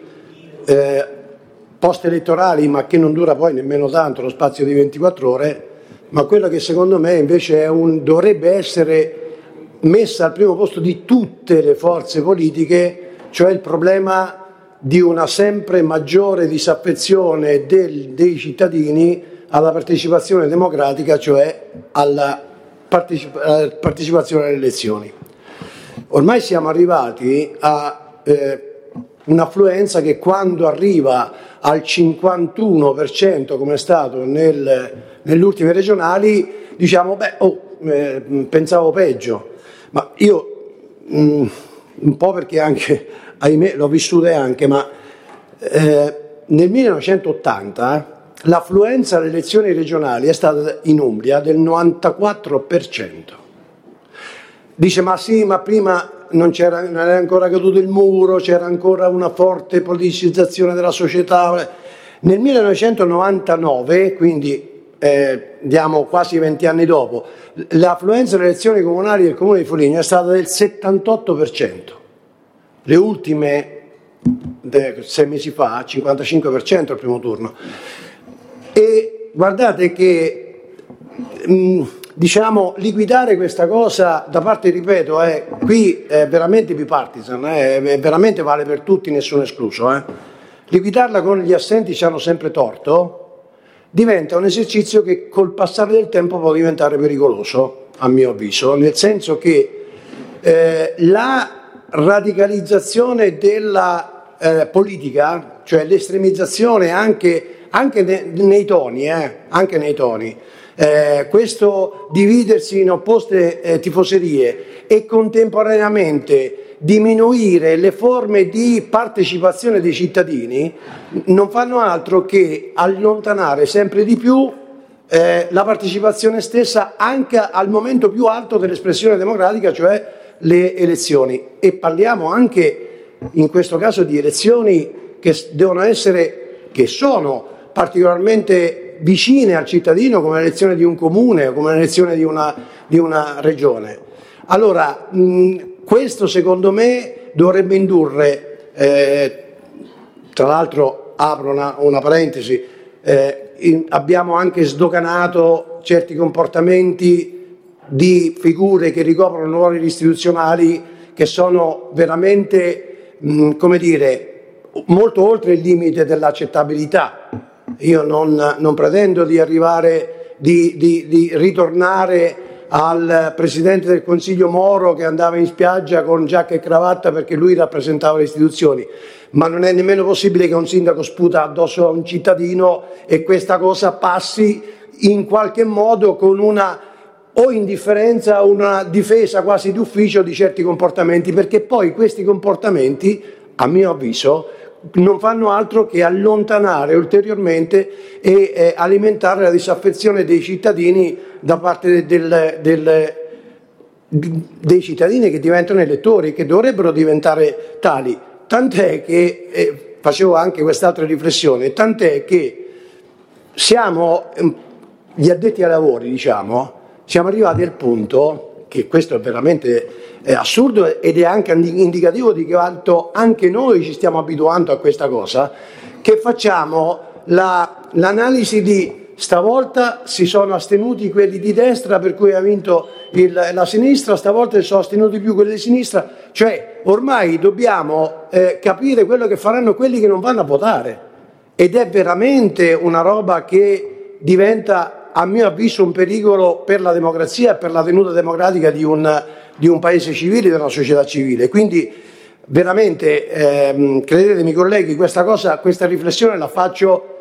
post-elettorali, ma che non dura poi nemmeno tanto, lo spazio di 24 ore, ma quella che secondo me invece dovrebbe essere messa al primo posto di tutte le forze politiche, cioè il problema di una sempre maggiore disaffezione dei cittadini alla partecipazione democratica, cioè alla partecipazione alle elezioni. Ormai siamo arrivati a un'affluenza che quando arriva al 51%, come è stato nelle ultime regionali, diciamo pensavo peggio, ma io un po' perché anche, ahimè, l'ho vissute anche, ma nel 1980 l'affluenza alle elezioni regionali è stata in Umbria del 94%. Dice, ma sì, ma prima non era ancora caduto il muro, c'era ancora una forte politicizzazione della società. Nel 1999, quindi diamo quasi 20 anni dopo, l'affluenza alle elezioni comunali del Comune di Foligno è stata del 78%. Le ultime 6 mesi fa, 55% al primo turno. E guardate che diciamo, liquidare questa cosa da parte, ripeto, qui è veramente bipartisan, veramente vale per tutti, nessuno escluso. Liquidarla con gli assenti ci hanno sempre torto, diventa un esercizio che col passare del tempo può diventare pericoloso, a mio avviso, nel senso che la radicalizzazione della politica, cioè l'estremizzazione anche nei toni, questo dividersi in opposte tifoserie e contemporaneamente diminuire le forme di partecipazione dei cittadini non fanno altro che allontanare sempre di più la partecipazione stessa anche al momento più alto dell'espressione democratica, cioè le elezioni. E parliamo anche in questo caso di elezioni che devono essere, che sono particolarmente vicine al cittadino, come l'elezione di un comune o come l'elezione di una regione. Allora, questo secondo me dovrebbe indurre, tra l'altro apro una parentesi, abbiamo anche sdoganato certi comportamenti di figure che ricoprono ruoli istituzionali che sono veramente, come dire, molto oltre il limite dell'accettabilità. Io non pretendo di arrivare, di ritornare al Presidente del Consiglio Moro che andava in spiaggia con giacca e cravatta perché lui rappresentava le istituzioni, ma non è nemmeno possibile che un sindaco sputa addosso a un cittadino e questa cosa passi in qualche modo con una o indifferenza o una difesa quasi d'ufficio di certi comportamenti, perché poi questi comportamenti, a mio avviso, non fanno altro che allontanare ulteriormente e alimentare la disaffezione dei cittadini da parte dei cittadini che diventano elettori, che dovrebbero diventare tali. Tant'è che, facevo anche quest'altra riflessione, tant'è che siamo, gli addetti ai lavori, diciamo, siamo arrivati al punto, che questo è veramente assurdo ed è anche indicativo di quanto anche noi ci stiamo abituando a questa cosa, che facciamo l'analisi di stavolta si sono astenuti quelli di destra per cui ha vinto la sinistra, stavolta si sono astenuti più quelli di sinistra, cioè ormai dobbiamo capire quello che faranno quelli che non vanno a votare, ed è veramente una roba che diventa, a mio avviso, un pericolo per la democrazia e per la tenuta democratica di un paese civile, di una società civile. Quindi veramente, credetemi colleghi, questa riflessione la faccio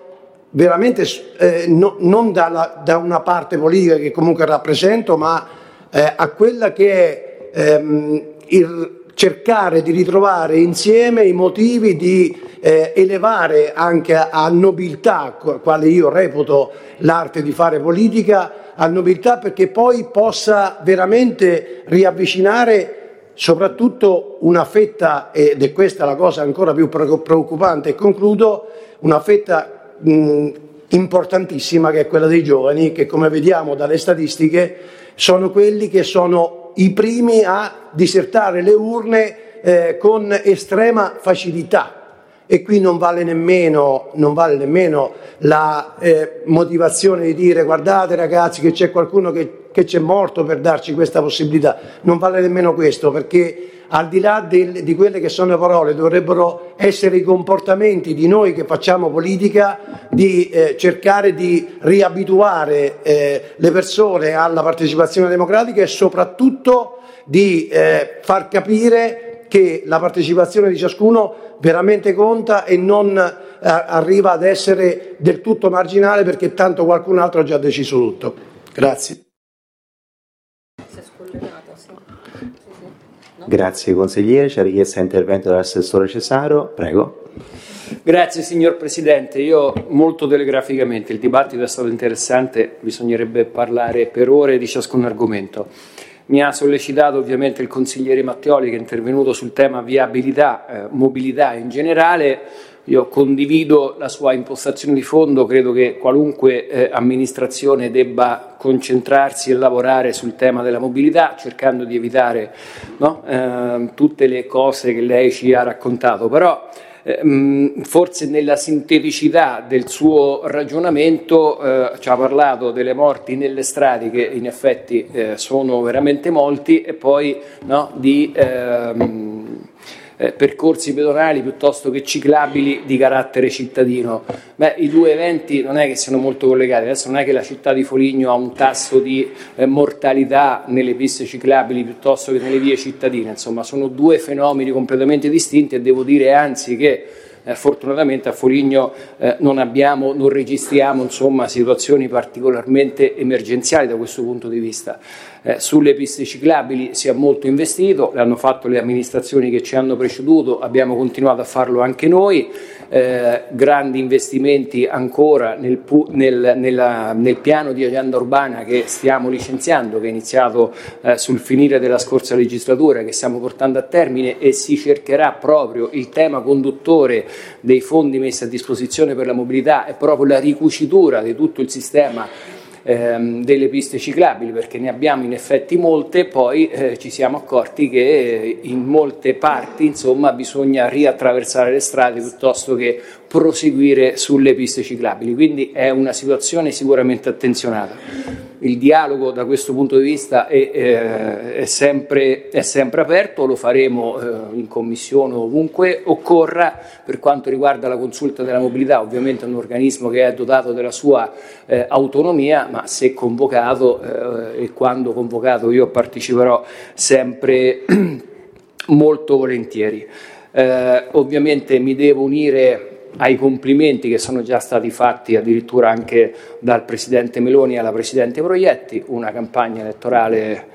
veramente non da una parte politica che comunque rappresento, ma a quella che è il cercare di ritrovare insieme i motivi di elevare anche a nobiltà, quale io reputo l'arte di fare politica, a nobiltà, perché poi possa veramente riavvicinare soprattutto una fetta, ed è questa la cosa ancora più preoccupante, e concludo, una fetta importantissima, che è quella dei giovani, che come vediamo dalle statistiche sono quelli che sono i primi a disertare le urne con estrema facilità. E qui non vale nemmeno la motivazione di dire guardate ragazzi che c'è qualcuno che c'è morto per darci questa possibilità, non vale nemmeno questo, perché al di là di quelle che sono le parole dovrebbero essere i comportamenti di noi che facciamo politica, di cercare di riabituare le persone alla partecipazione democratica e soprattutto di far capire che la partecipazione di ciascuno veramente conta e non arriva ad essere del tutto marginale perché tanto qualcun altro ha già deciso tutto. Grazie. Grazie consigliere, c'è richiesta di intervento dall'assessore Cesaro, prego. Grazie signor Presidente, io molto telegraficamente, il dibattito è stato interessante, bisognerebbe parlare per ore di ciascun argomento. Mi ha sollecitato ovviamente il consigliere Mattioli che è intervenuto sul tema viabilità, mobilità in generale. Io condivido la sua impostazione di fondo, credo che qualunque amministrazione debba concentrarsi e lavorare sul tema della mobilità, cercando di evitare tutte le cose che lei ci ha raccontato, però forse nella sinteticità del suo ragionamento ci ha parlato delle morti nelle strade che in effetti sono veramente molti e poi di percorsi pedonali piuttosto che ciclabili di carattere cittadino. I due eventi non è che siano molto collegati, adesso non è che la città di Foligno ha un tasso di mortalità nelle piste ciclabili piuttosto che nelle vie cittadine, insomma sono due fenomeni completamente distinti e devo dire anzi che fortunatamente a Foligno non registriamo insomma, situazioni particolarmente emergenziali da questo punto di vista. Sulle piste ciclabili si è molto investito, l'hanno fatto le amministrazioni che ci hanno preceduto, abbiamo continuato a farlo anche noi, grandi investimenti ancora nel piano di agenda urbana che stiamo licenziando, che è iniziato sul finire della scorsa legislatura, che stiamo portando a termine e si cercherà proprio il tema conduttore dei fondi messi a disposizione per la mobilità è proprio la ricucitura di tutto il sistema delle piste ciclabili, perché ne abbiamo in effetti molte, poi ci siamo accorti che in molte parti insomma bisogna riattraversare le strade piuttosto che proseguire sulle piste ciclabili, quindi è una situazione sicuramente attenzionata. Il dialogo da questo punto di vista è sempre aperto, lo faremo in commissione ovunque occorra. Per quanto riguarda la consulta della mobilità, ovviamente è un organismo che è dotato della sua autonomia, ma se convocato e quando convocato io parteciperò sempre molto volentieri. Ovviamente mi devo unire ai complimenti che sono già stati fatti addirittura anche dal Presidente Meloni alla Presidente Proietti, una campagna elettorale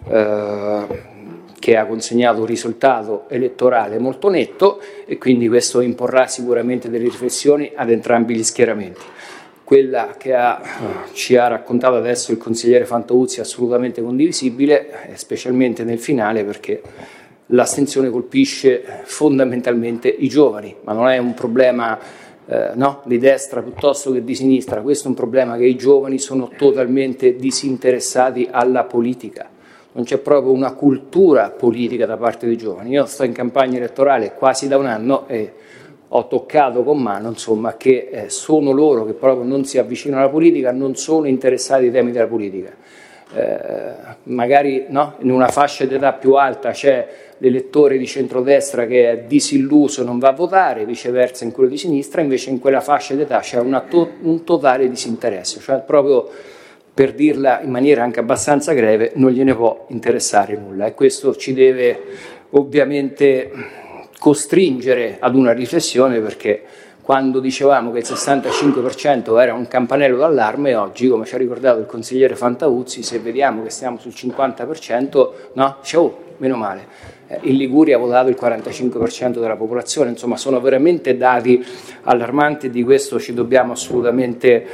che ha consegnato un risultato elettorale molto netto e quindi questo imporrà sicuramente delle riflessioni ad entrambi gli schieramenti. Quella che ci ha raccontato adesso il consigliere Fantozzi è assolutamente condivisibile, specialmente nel finale perché l'astensione colpisce fondamentalmente i giovani, ma non è un problema di destra piuttosto che di sinistra, questo è un problema che i giovani sono totalmente disinteressati alla politica, non c'è proprio una cultura politica da parte dei giovani. Io sto in campagna elettorale quasi da un anno e ho toccato con mano insomma, che sono loro che proprio non si avvicinano alla politica, non sono interessati ai temi della politica. Magari in una fascia d'età più alta c'è l'elettore di centrodestra che è disilluso e non va a votare, viceversa in quello di sinistra, invece in quella fascia d'età c'è un totale disinteresse, cioè proprio per dirla in maniera anche abbastanza greve non gliene può interessare nulla e questo ci deve ovviamente costringere ad una riflessione perché quando dicevamo che il 65% era un campanello d'allarme, oggi, come ci ha ricordato il consigliere Fantauzzi, se vediamo che stiamo sul 50%, no? Meno male. In Liguria ha votato il 45% della popolazione, insomma sono veramente dati allarmanti e di questo ci dobbiamo assolutamente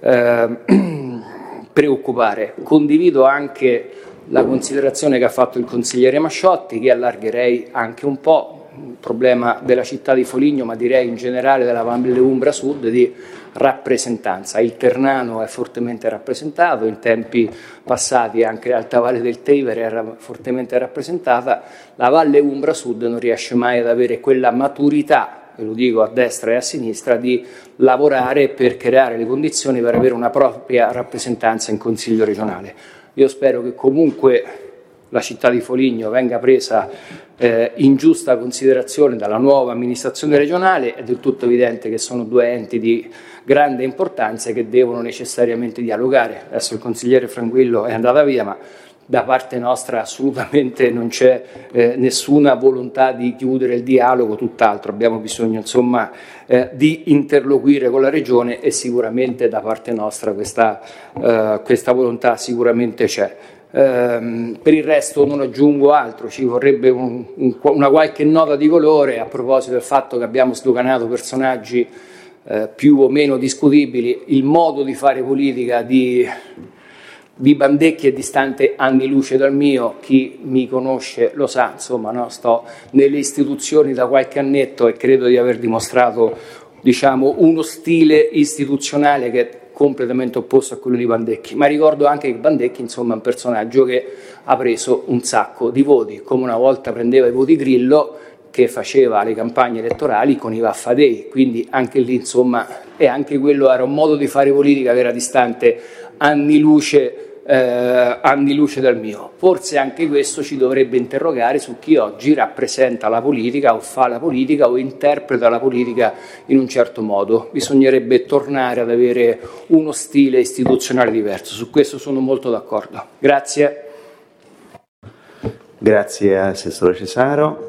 preoccupare. Condivido anche la considerazione che ha fatto il consigliere Masciotti, che allargherei anche un po', il problema della città di Foligno, ma direi in generale della Valle Umbra Sud, di rappresentanza. Il Ternano è fortemente rappresentato, in tempi passati anche l'Alta Valle del Tevere era fortemente rappresentata, la Valle Umbra Sud non riesce mai ad avere quella maturità, e lo dico a destra e a sinistra, di lavorare per creare le condizioni per avere una propria rappresentanza in Consiglio regionale. Io spero che comunque la città di Foligno venga presa in giusta considerazione dalla nuova amministrazione regionale. È del tutto evidente che sono due enti di grande importanza che devono necessariamente dialogare. Adesso il consigliere Franguillo è andata via, ma da parte nostra assolutamente non c'è nessuna volontà di chiudere il dialogo, tutt'altro, abbiamo bisogno insomma di interloquire con la Regione e sicuramente da parte nostra questa volontà sicuramente c'è. Per il resto non aggiungo altro, ci vorrebbe una qualche nota di colore a proposito del fatto che abbiamo sdoganato personaggi più o meno discutibili. Il modo di fare politica di Bandecchi è distante anni luce dal mio, chi mi conosce lo sa, insomma, no? Sto nelle istituzioni da qualche annetto e credo di aver dimostrato, diciamo, uno stile istituzionale che è completamente opposto a quello di Bandecchi, ma ricordo anche che Bandecchi, insomma, è un personaggio che ha preso un sacco di voti, come una volta prendeva i voti Grillo, che faceva le campagne elettorali con i Vaffadei, quindi anche lì, insomma, e anche quello era un modo di fare politica che era distante anni luce dal mio. Forse anche questo ci dovrebbe interrogare su chi oggi rappresenta la politica o fa la politica o interpreta la politica in un certo modo. Bisognerebbe tornare ad avere uno stile istituzionale diverso, su questo sono molto d'accordo. Grazie. Grazie Assessore Cesaro.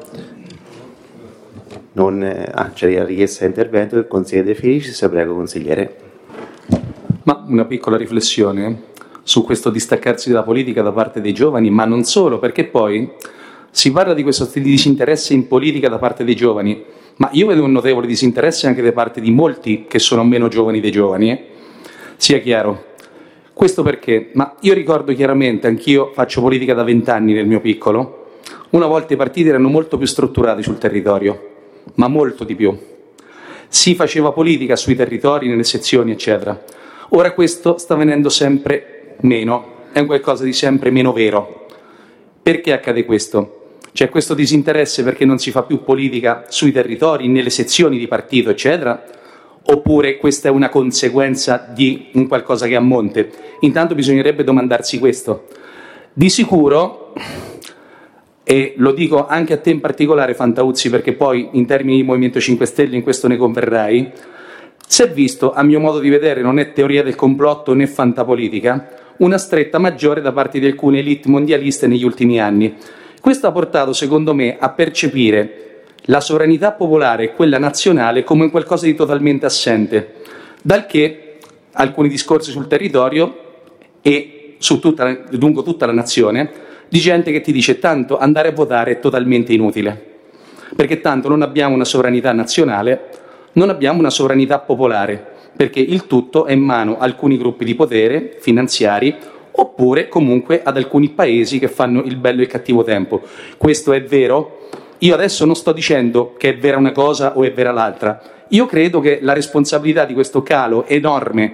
C'è la richiesta di intervento del consigliere De Felicis, prego consigliere. Ma una piccola riflessione su questo distaccarsi dalla politica da parte dei giovani, ma non solo, perché poi si parla di questo disinteresse in politica da parte dei giovani, ma io vedo un notevole disinteresse anche da parte di molti che sono meno giovani dei giovani, sia chiaro. Questo perché? Ma io ricordo chiaramente, anch'io faccio politica da 20 anni nel mio piccolo, una volta i partiti erano molto più strutturati sul territorio, ma molto di più. Si faceva politica sui territori, nelle sezioni, eccetera. Ora questo sta venendo sempre meno, è qualcosa di sempre meno vero. Perché accade questo? C'è questo disinteresse perché non si fa più politica sui territori, nelle sezioni di partito, eccetera? Oppure questa è una conseguenza di un qualcosa che è a monte? Intanto bisognerebbe domandarsi questo. Di sicuro, e lo dico anche a te in particolare Fantauzzi, perché poi in termini di Movimento 5 Stelle in questo ne converrai, si è visto, a mio modo di vedere, non è teoria del complotto né fantapolitica, una stretta maggiore da parte di alcune elite mondialiste negli ultimi anni. Questo ha portato, secondo me, a percepire la sovranità popolare e quella nazionale come qualcosa di totalmente assente, dal che alcuni discorsi sul territorio e lungo tutta la nazione, di gente che ti dice tanto andare a votare è totalmente inutile, perché tanto non abbiamo una sovranità nazionale, non abbiamo una sovranità popolare, perché il tutto è in mano a alcuni gruppi di potere finanziari oppure comunque ad alcuni paesi che fanno il bello e il cattivo tempo. Questo è vero? Io adesso non sto dicendo che è vera una cosa o è vera l'altra. Io credo che la responsabilità di questo calo enorme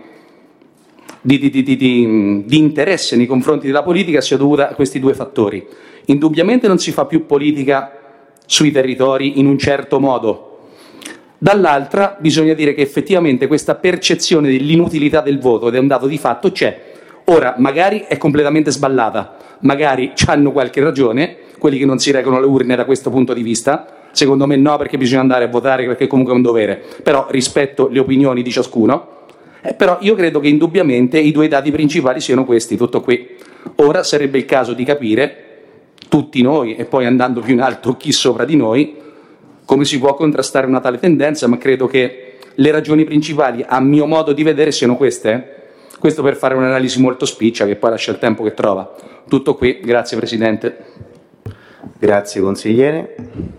di interesse nei confronti della politica sia dovuta a questi due fattori. Indubbiamente non si fa più politica sui territori in un certo modo. Dall'altra bisogna dire che effettivamente questa percezione dell'inutilità del voto, ed è un dato di fatto, c'è. Ora, magari è completamente sballata, magari hanno qualche ragione, quelli che non si recano alle urne da questo punto di vista, secondo me no, perché bisogna andare a votare perché comunque è un dovere, però rispetto le opinioni di ciascuno, però io credo che indubbiamente i due dati principali siano questi, tutto qui. Ora sarebbe il caso di capire, tutti noi e poi andando più in alto chi sopra di noi, come si può contrastare una tale tendenza, ma credo che le ragioni principali, a mio modo di vedere, siano queste. Questo per fare un'analisi molto spiccia che poi lascia il tempo che trova. Tutto qui, grazie Presidente. Grazie consigliere.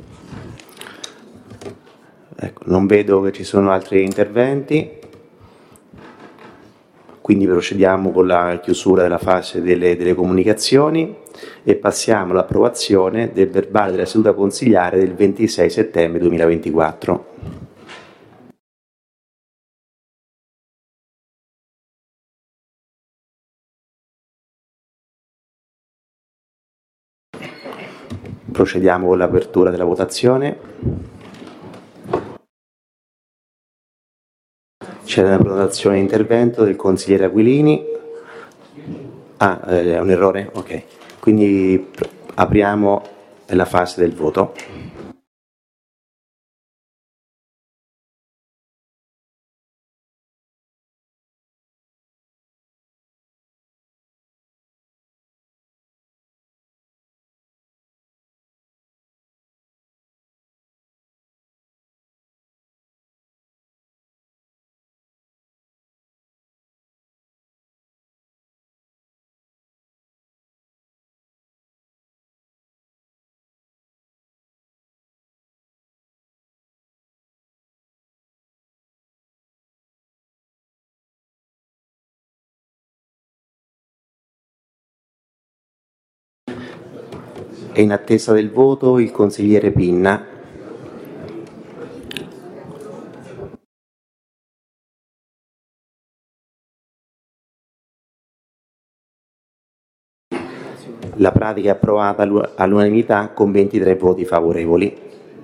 Ecco, non vedo che ci sono altri interventi, quindi procediamo con la chiusura della fase delle comunicazioni e passiamo all'approvazione del verbale della seduta consigliare del 26 settembre 2024. Procediamo con l'apertura della votazione. C'è una prenotazione di intervento del consigliere Aquilini. È un errore? Ok. Quindi apriamo la fase del voto. È in attesa del voto il consigliere Pinna. La pratica è approvata all'unanimità con 23 voti favorevoli.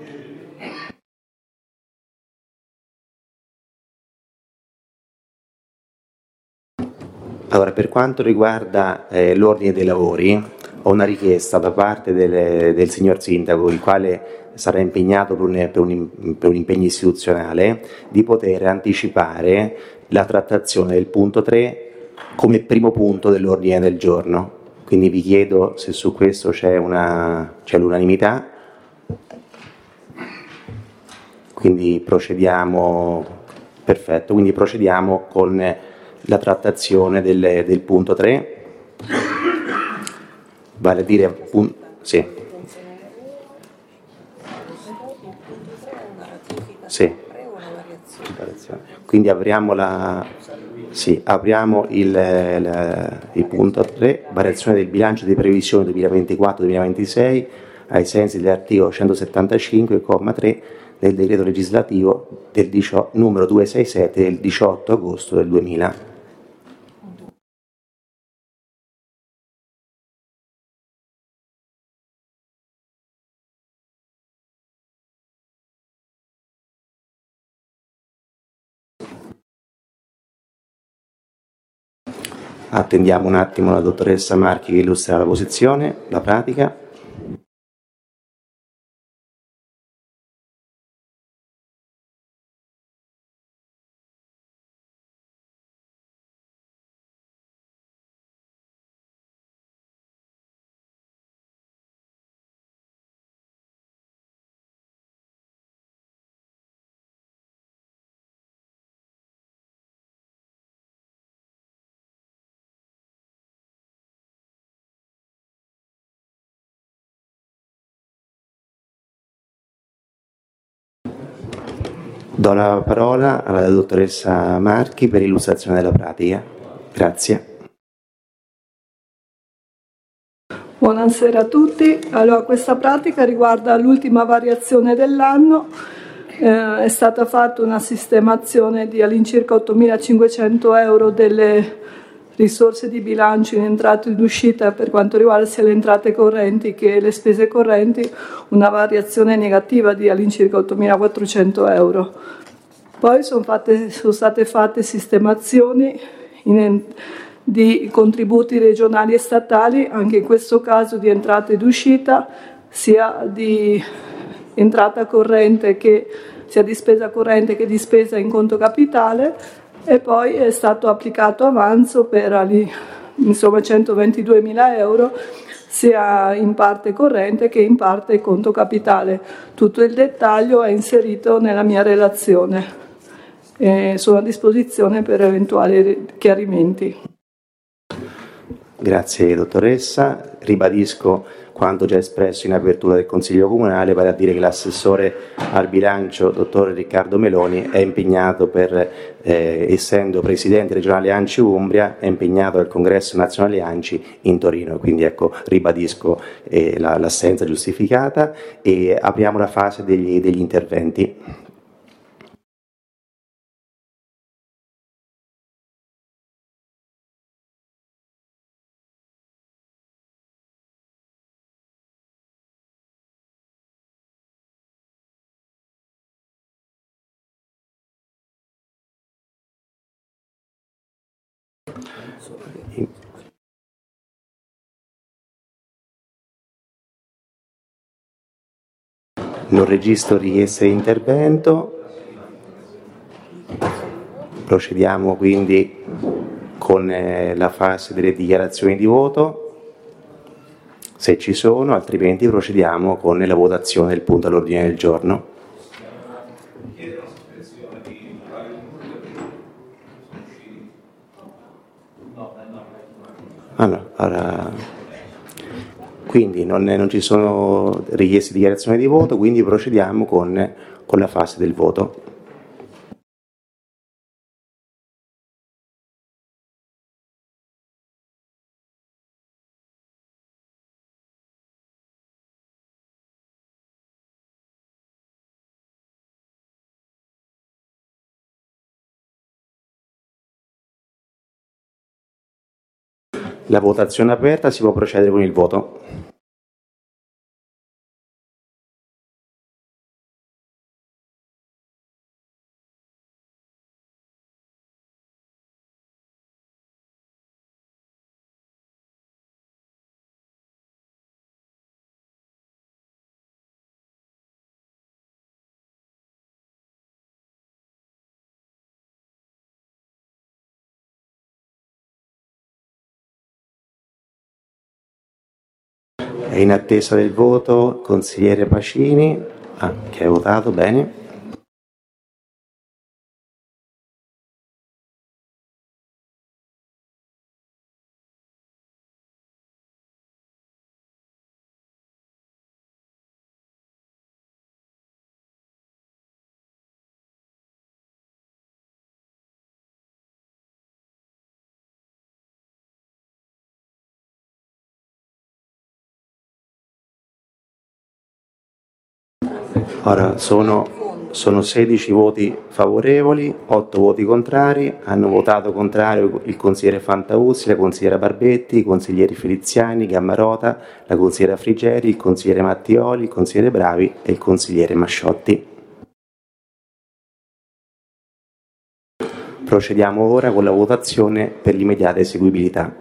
Allora, per quanto riguarda l'ordine dei lavori, ho una richiesta da parte del signor Sindaco, il quale sarà impegnato per un impegno istituzionale, di poter anticipare la trattazione del punto 3 come primo punto dell'ordine del giorno. Quindi vi chiedo se su questo c'è l'unanimità. Quindi procediamo, perfetto, quindi procediamo con la trattazione del punto 3. Vale a dire, sì. Sì. Quindi apriamo il punto 3, variazione del bilancio di previsione 2024-2026 ai sensi dell'articolo 175,3 del decreto legislativo numero 267 del 18 agosto del 2000. Attendiamo un attimo la dottoressa Marchi che illustra la posizione, la pratica. Do la parola alla dottoressa Marchi per l'illustrazione della pratica. Grazie. Buonasera a tutti. Allora, questa pratica riguarda l'ultima variazione dell'anno. È stata fatta una sistemazione di all'incirca 8.500 euro delle risorse di bilancio in entrata ed uscita per quanto riguarda sia le entrate correnti che le spese correnti, una variazione negativa di all'incirca 8.400 euro. Poi sono state fatte sistemazioni di contributi regionali e statali, anche in questo caso di entrata ed uscita, sia di entrata corrente sia di spesa corrente che di spesa in conto capitale. E poi è stato applicato avanzo per 122.000 euro sia in parte corrente che in parte conto capitale. Tutto il dettaglio è inserito nella mia relazione. sono a disposizione per eventuali chiarimenti. Grazie dottoressa, ribadisco quanto già espresso in apertura del Consiglio Comunale, vale a dire che l'assessore al bilancio, dottor Riccardo Meloni, è impegnato essendo presidente regionale ANCI Umbria, è impegnato al Congresso Nazionale ANCI in Torino, quindi ecco ribadisco l'assenza giustificata e apriamo la fase degli interventi. Non registro richieste di intervento. Procediamo quindi con la fase delle dichiarazioni di voto, se ci sono, altrimenti procediamo con la votazione del punto all'ordine del giorno. Quindi non ci sono richieste di dichiarazione di voto, quindi procediamo con la fase del voto. La votazione è aperta, si può procedere con il voto. È in attesa del voto consigliere Pacini, che ha votato, bene. Ora sono 16 voti favorevoli, 8 voti contrari, hanno votato contrario il consigliere Fantauzzi, la consigliera Barbetti, i consiglieri Feliziani, Gammarota, la consigliera Frigeri, il consigliere Mattioli, il consigliere Bravi e il consigliere Masciotti. Procediamo ora con la votazione per l'immediata eseguibilità.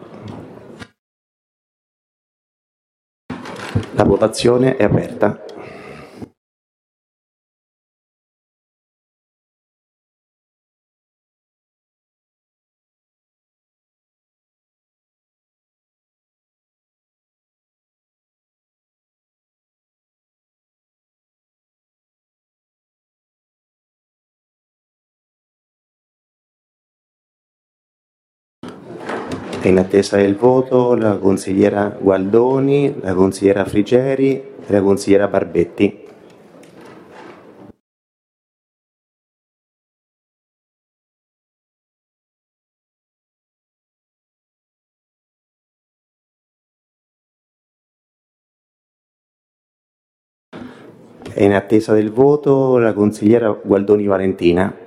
La votazione è aperta. È in attesa del voto la consigliera Gualdoni, la consigliera Frigeri e la consigliera Barbetti. È in attesa del voto la consigliera Gualdoni Valentina.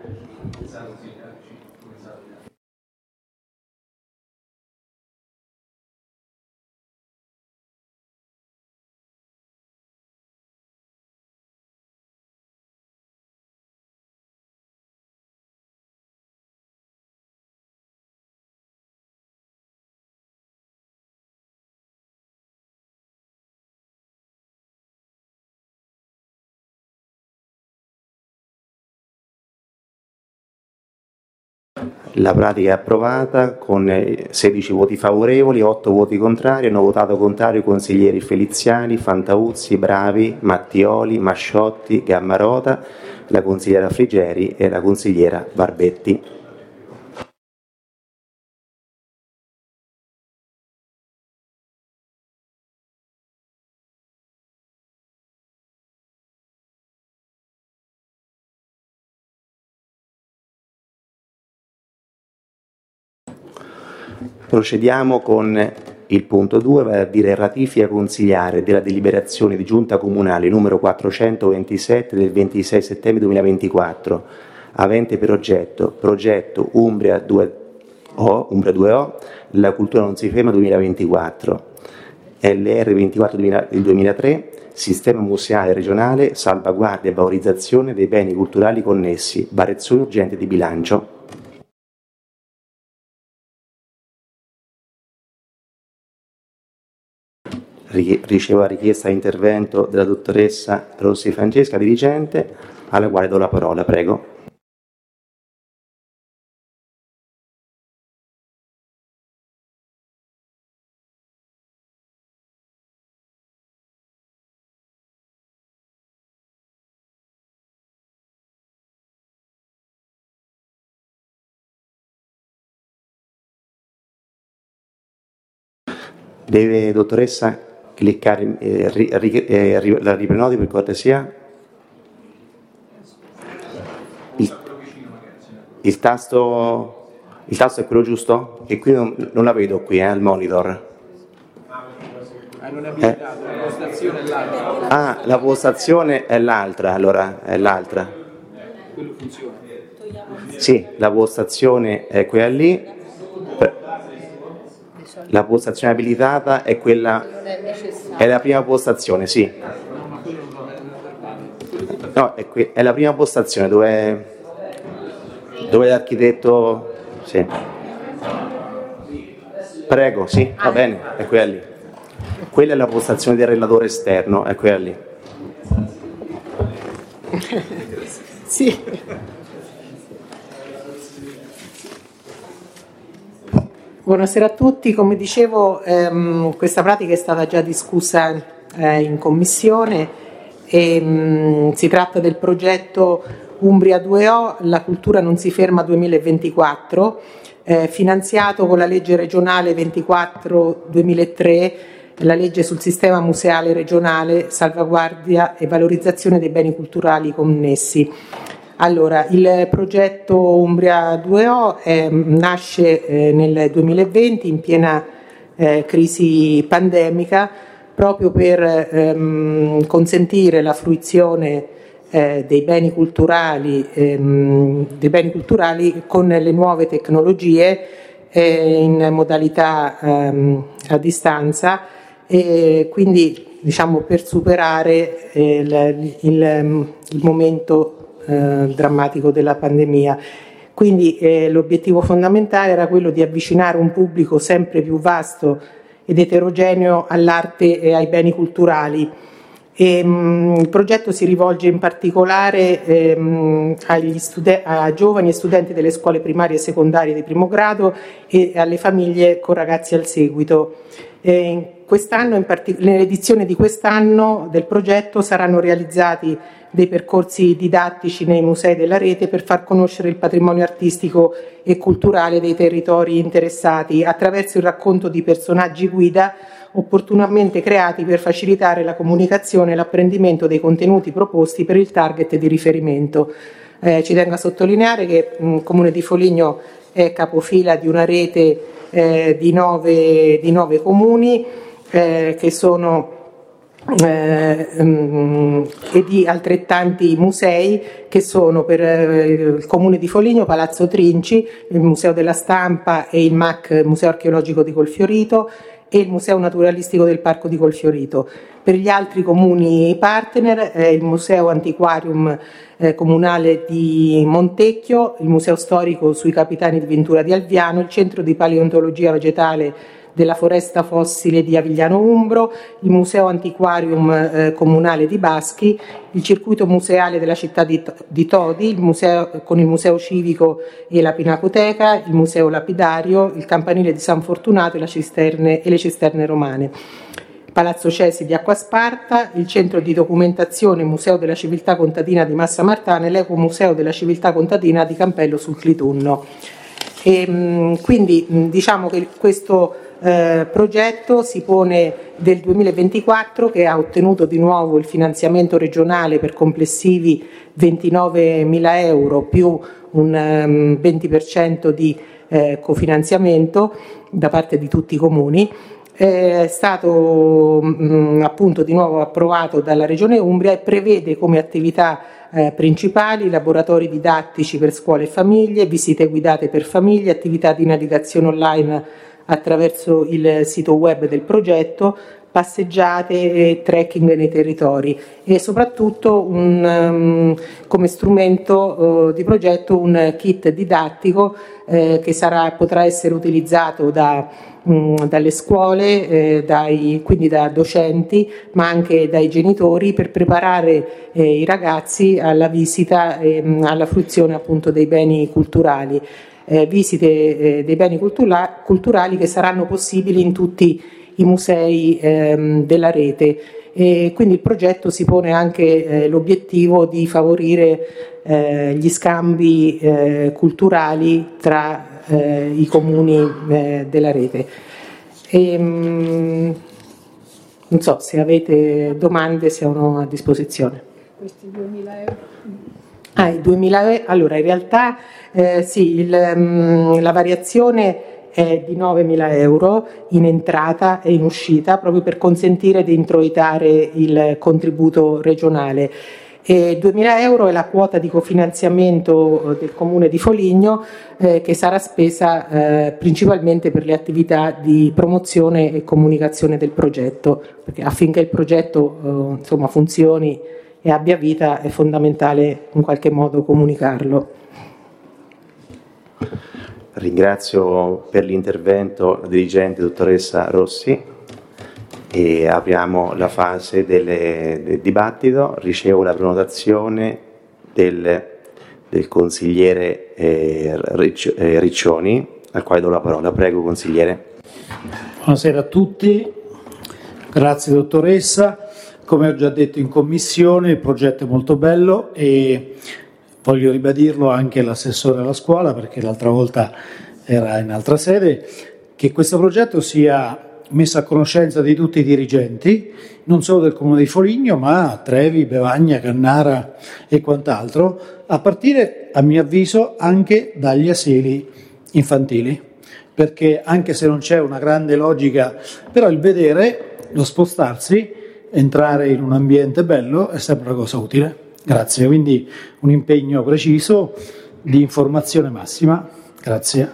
La pratica è approvata con 16 voti favorevoli, 8 voti contrari. Hanno votato contrario i consiglieri Feliziani, Fantauzzi, Bravi, Mattioli, Masciotti, Gammarota, la consigliera Frigeri e la consigliera Barbetti. Procediamo con il punto 2, vale a dire ratifica consigliare della deliberazione di Giunta Comunale numero 427 del 26 settembre 2024, avente per oggetto progetto Umbria 2O, la cultura non si ferma 2024, LR 24 del 2003, Sistema Museale Regionale, salvaguardia e valorizzazione dei beni culturali connessi, variazione urgente di bilancio. Ricevo la richiesta di intervento della dottoressa Rossi Francesca, dirigente, alla quale do la parola, prego. Deve, dottoressa, cliccare la riprenoti per cortesia. Il tasto è quello giusto? Che qui non la vedo qui al monitor. Non è abilitato, la postazione è l'altra. Ah, la postazione è l'altra, allora è l'altra. Quello funziona. Sì, la postazione è quella lì. La postazione abilitata è quella, è la prima postazione, sì. No, è la prima postazione dove l'architetto, sì. Prego, sì, va bene, è quella lì. Quella è la postazione del relatore esterno, è quella lì. Sì. Buonasera a tutti, come dicevo questa pratica è stata già discussa in commissione e si tratta del progetto Umbria 2O, la cultura non si ferma 2024, finanziato con la legge regionale 24/2003, la legge sul sistema museale regionale, salvaguardia e valorizzazione dei beni culturali connessi. Allora, il progetto Umbria 2O nasce nel 2020 in piena crisi pandemica proprio per consentire la fruizione dei beni culturali con le nuove tecnologie in modalità a distanza e quindi diciamo per superare il momento drammatico della pandemia. Quindi l'obiettivo fondamentale era quello di avvicinare un pubblico sempre più vasto ed eterogeneo all'arte e ai beni culturali. Il progetto si rivolge in particolare a giovani e studenti delle scuole primarie e secondarie di primo grado e alle famiglie con ragazzi al seguito. Nell'edizione di quest'anno del progetto saranno realizzati dei percorsi didattici nei musei della rete per far conoscere il patrimonio artistico e culturale dei territori interessati attraverso il racconto di personaggi guida opportunamente creati per facilitare la comunicazione e l'apprendimento dei contenuti proposti per il target di riferimento. Ci tengo a sottolineare che il Comune di Foligno è capofila di una rete di nove comuni che sono e di altrettanti musei che sono per il Comune di Foligno Palazzo Trinci, il Museo della Stampa e il MAC Museo Archeologico di Colfiorito e il Museo Naturalistico del Parco di Colfiorito. Per gli altri comuni partner il Museo Antiquarium Comunale di Montecchio, il Museo Storico sui Capitani di Ventura di Alviano, il Centro di Paleontologia Vegetale della foresta fossile di Avigliano Umbro, il Museo Antiquarium Comunale di Baschi, il circuito museale della città di Todi, con il Museo Civico e la Pinacoteca, il Museo Lapidario, il Campanile di San Fortunato e le cisterne romane. Palazzo Cesi di Acquasparta, il Centro di Documentazione Museo della Civiltà Contadina di Massa Martana e l'Ecomuseo della Civiltà Contadina di Campello sul Clitunno. Quindi diciamo che questo progetto si pone del 2024, che ha ottenuto di nuovo il finanziamento regionale per complessivi 29.000 euro più un 20% di cofinanziamento da parte di tutti i comuni. È stato appunto di nuovo approvato dalla Regione Umbria e prevede come attività principali laboratori didattici per scuole e famiglie, visite guidate per famiglie, attività di navigazione online attraverso il sito web del progetto, passeggiate e trekking nei territori e soprattutto come strumento di progetto un kit didattico che potrà essere utilizzato dalle scuole, quindi da docenti, ma anche dai genitori per preparare i ragazzi alla visita e alla fruizione appunto dei beni culturali. Visite dei beni culturali che saranno possibili in tutti i musei della rete. E quindi il progetto si pone anche l'obiettivo di favorire gli scambi culturali tra i comuni della rete. Non so se avete domande, siamo a disposizione. Questi 2.000 euro? I 2.000 euro, allora in realtà sì, la variazione è di 9.000 euro in entrata e in uscita, proprio per consentire di introitare il contributo regionale. 2.000 euro è la quota di cofinanziamento del Comune di Foligno che sarà spesa principalmente per le attività di promozione e comunicazione del progetto, perché affinché il progetto insomma, funzioni e abbia vita è fondamentale in qualche modo comunicarlo. Ringrazio per l'intervento la dirigente dottoressa Rossi e apriamo la fase del dibattito. Ricevo la prenotazione del consigliere Riccioni, al quale do la parola. Prego, consigliere. Buonasera a tutti, grazie dottoressa. Come ho già detto in commissione, il progetto è molto bello e voglio ribadirlo anche all'assessore alla scuola, perché l'altra volta era in altra sede, che questo progetto sia messo a conoscenza di tutti i dirigenti, non solo del Comune di Foligno, ma Trevi, Bevagna, Cannara e quant'altro, a partire, a mio avviso, anche dagli asili infantili, perché anche se non c'è una grande logica, però il vedere, lo spostarsi, entrare in un ambiente bello è sempre una cosa utile. Grazie, quindi un impegno preciso di informazione massima. Grazie.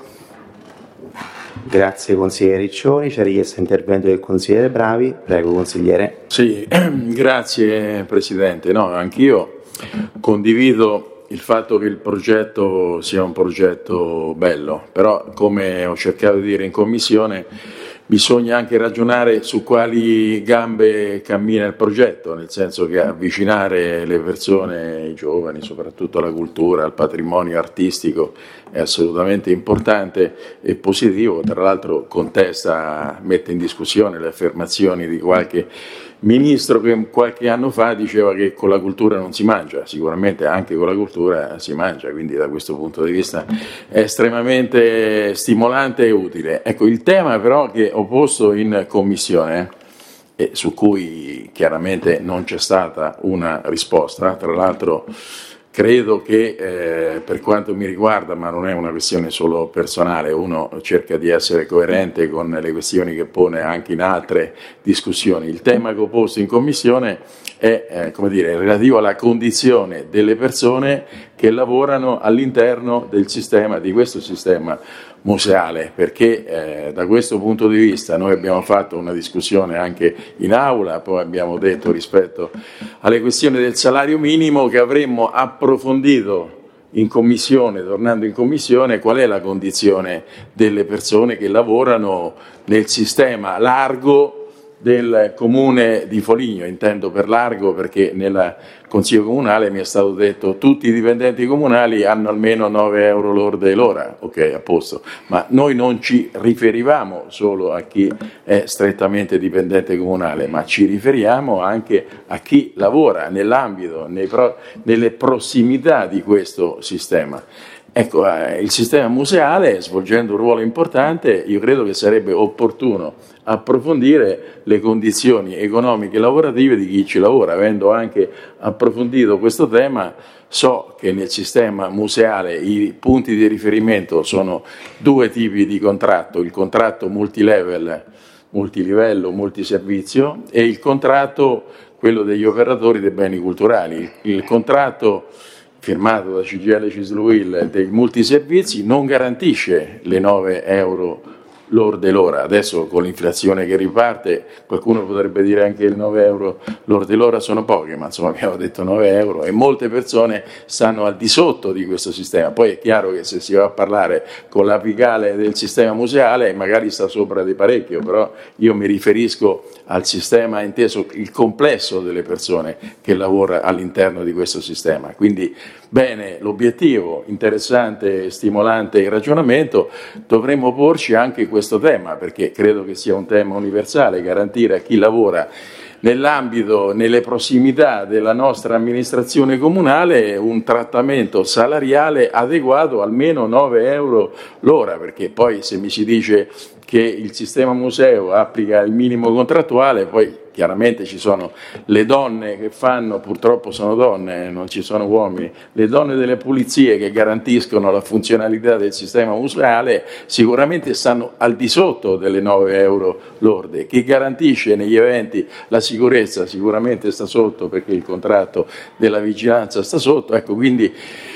Grazie consigliere Riccioni. C'è richiesto intervento del consigliere Bravi. Prego consigliere. Sì, grazie Presidente. No, anch'io condivido il fatto che il progetto sia un progetto bello, però come ho cercato di dire in commissione bisogna anche ragionare su quali gambe cammina il progetto, nel senso che avvicinare le persone, i giovani, soprattutto alla cultura, al patrimonio artistico è assolutamente importante e positivo. Tra l'altro mette in discussione le affermazioni di qualche ministro che qualche anno fa diceva che con la cultura non si mangia. Sicuramente anche con la cultura si mangia, quindi da questo punto di vista è estremamente stimolante e utile. Ecco, il tema però che ho posto in commissione e su cui chiaramente non c'è stata una risposta, tra l'altro credo che per quanto mi riguarda, ma non è una questione solo personale, uno cerca di essere coerente con le questioni che pone anche in altre discussioni. Il tema che ho posto in commissione è relativo alla condizione delle persone che lavorano all'interno del sistema, di questo sistema museale, perché da questo punto di vista noi abbiamo fatto una discussione anche in aula, poi abbiamo detto rispetto alle questioni del salario minimo che avremmo approfondito in commissione, tornando in commissione, qual è la condizione delle persone che lavorano nel sistema largo del comune di Foligno. Intendo per largo perché nel Consiglio Comunale mi è stato detto tutti i dipendenti comunali hanno almeno 9 euro lorde l'ora, ok, a posto, ma noi non ci riferivamo solo a chi è strettamente dipendente comunale, ma ci riferiamo anche a chi lavora nell'ambito, nelle prossimità di questo sistema. Ecco, il sistema museale, svolgendo un ruolo importante, io credo che sarebbe opportuno approfondire le condizioni economiche e lavorative di chi ci lavora. Avendo anche approfondito questo tema, so che nel sistema museale i punti di riferimento sono due tipi di contratto: il contratto multilivello, multiservizio, e il contratto, quello degli operatori dei beni culturali. Il contratto firmato da CGIL Cisluil dei multiservizi non garantisce le 9 euro lorde l'ora. Adesso con l'inflazione che riparte qualcuno potrebbe dire anche il 9 euro lorde l'ora sono poche, ma insomma abbiamo detto 9 euro e molte persone stanno al di sotto di questo sistema. Poi è chiaro che se si va a parlare con l'apicale del sistema museale magari sta sopra di parecchio, però io mi riferisco al sistema inteso il complesso delle persone che lavora all'interno di questo sistema. Quindi bene l'obiettivo, interessante, stimolante il ragionamento, dovremmo porci anche questo tema, perché credo che sia un tema universale: garantire a chi lavora nell'ambito, nelle prossimità della nostra amministrazione comunale un trattamento salariale adeguato, almeno 9 euro l'ora, perché poi se mi si dice che il sistema museo applica il minimo contrattuale, poi chiaramente ci sono le donne che fanno, purtroppo sono donne, non ci sono uomini, le donne delle pulizie che garantiscono la funzionalità del sistema museale, sicuramente stanno al di sotto delle 9 euro lorde. Chi garantisce negli eventi la sicurezza sicuramente sta sotto, perché il contratto della vigilanza sta sotto. Ecco, quindi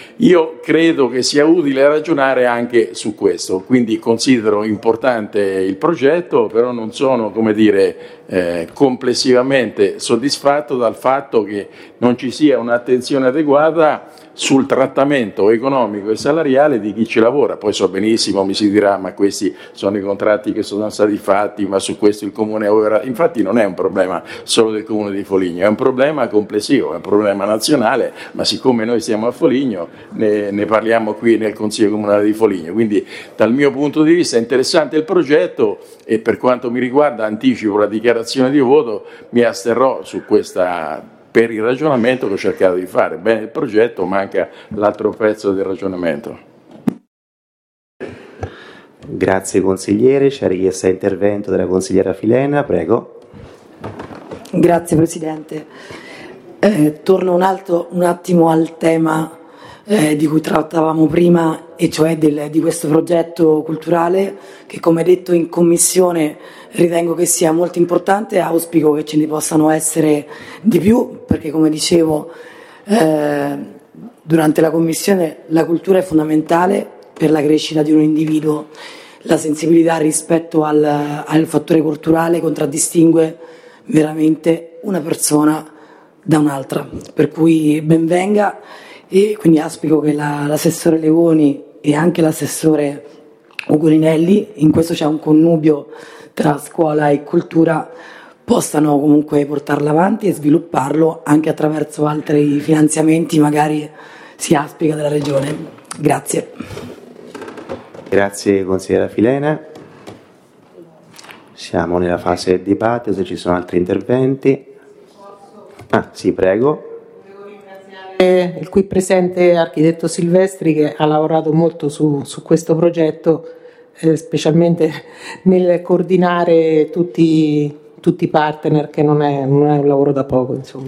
io credo che sia utile ragionare anche su questo, quindi considero importante il progetto, però non sono, come dire, complessivamente soddisfatto dal fatto che non ci sia un'attenzione adeguata sul trattamento economico e salariale di chi ci lavora. Poi so benissimo, mi si dirà, ma questi sono i contratti che sono stati fatti, ma su questo il Comune aveva... Infatti non è un problema solo del Comune di Foligno, è un problema complessivo, è un problema nazionale, ma siccome noi siamo a Foligno ne parliamo qui nel Consiglio Comunale di Foligno. Quindi dal mio punto di vista è interessante il progetto e per quanto mi riguarda anticipo la dichiarazione di voto, mi asterrò su questa... per il ragionamento che ho cercato di fare. Bene il progetto, manca l'altro pezzo del ragionamento. Grazie consigliere, c'è richiesta di intervento della consigliera Filena, prego. Grazie Presidente. Torno un attimo al tema di cui trattavamo prima, e cioè di questo progetto culturale che, come detto in commissione, ritengo che sia molto importante. Auspico che ce ne possano essere di più, perché come dicevo durante la commissione, la cultura è fondamentale per la crescita di un individuo. La sensibilità rispetto al fattore culturale contraddistingue veramente una persona da un'altra, per cui ben venga. E quindi auspico che l'assessore Leoni e anche l'assessore Ugolinelli, in questo c'è un connubio tra scuola e cultura, possano comunque portarlo avanti e svilupparlo anche attraverso altri finanziamenti, magari si auspica, della Regione. Grazie. Grazie consigliera Filena. Siamo nella fase del dibattito, se ci sono altri interventi. Sì, prego. Il qui presente architetto Silvestri, che ha lavorato molto su questo progetto, specialmente nel coordinare tutti i partner, che non è un lavoro da poco, insomma.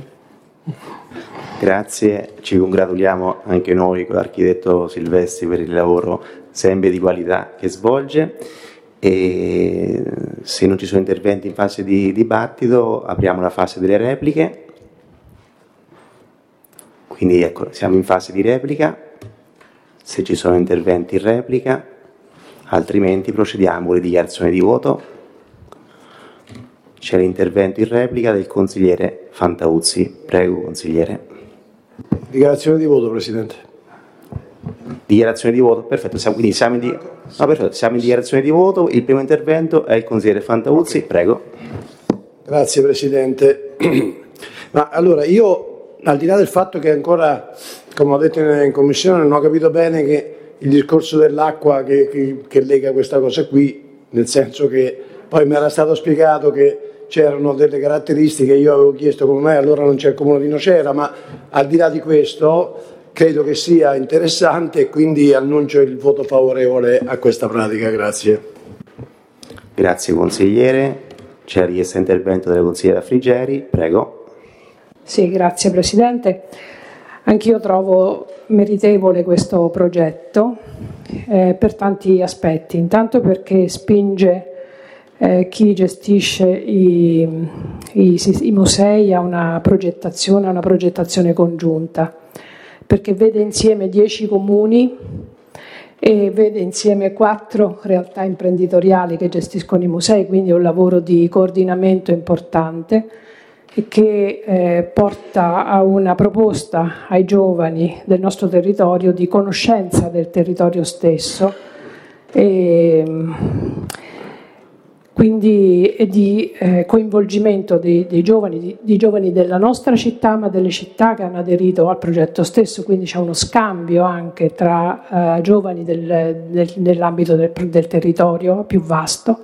Grazie, ci congratuliamo anche noi con l'architetto Silvestri per il lavoro sempre di qualità che svolge. E se non ci sono interventi in fase di dibattito, apriamo la fase delle repliche. Quindi ecco, siamo in fase di replica, se ci sono interventi in replica, altrimenti procediamo con le dichiarazioni di voto. C'è l'intervento in replica del consigliere Fantauzzi. Prego consigliere. Dichiarazione di voto, Presidente. Dichiarazione di voto, perfetto, quindi siamo in dichiarazione di voto. Il primo intervento è il consigliere Fantauzzi, prego. Grazie Presidente. Ma allora io, al di là del fatto che ancora, come ho detto in Commissione, non ho capito bene che il discorso dell'acqua che lega questa cosa qui, nel senso che poi mi era stato spiegato che c'erano delle caratteristiche, io avevo chiesto come mai allora non c'è il Comune di Nocera, ma al di là di questo credo che sia interessante e quindi annuncio il voto favorevole a questa pratica. Grazie. Grazie consigliere. C'è la richiesta di intervento della consigliera Frigeri, prego. Sì, grazie Presidente. Anch'io trovo meritevole questo progetto per tanti aspetti. Intanto perché spinge chi gestisce i musei a una progettazione congiunta, perché vede insieme 10 comuni e vede insieme 4 realtà imprenditoriali che gestiscono i musei, quindi è un lavoro di coordinamento importante e che porta a una proposta ai giovani del nostro territorio di conoscenza del territorio stesso e quindi di coinvolgimento dei giovani, di giovani della nostra città, ma delle città che hanno aderito al progetto stesso, quindi c'è uno scambio anche tra giovani nell'ambito del territorio più vasto.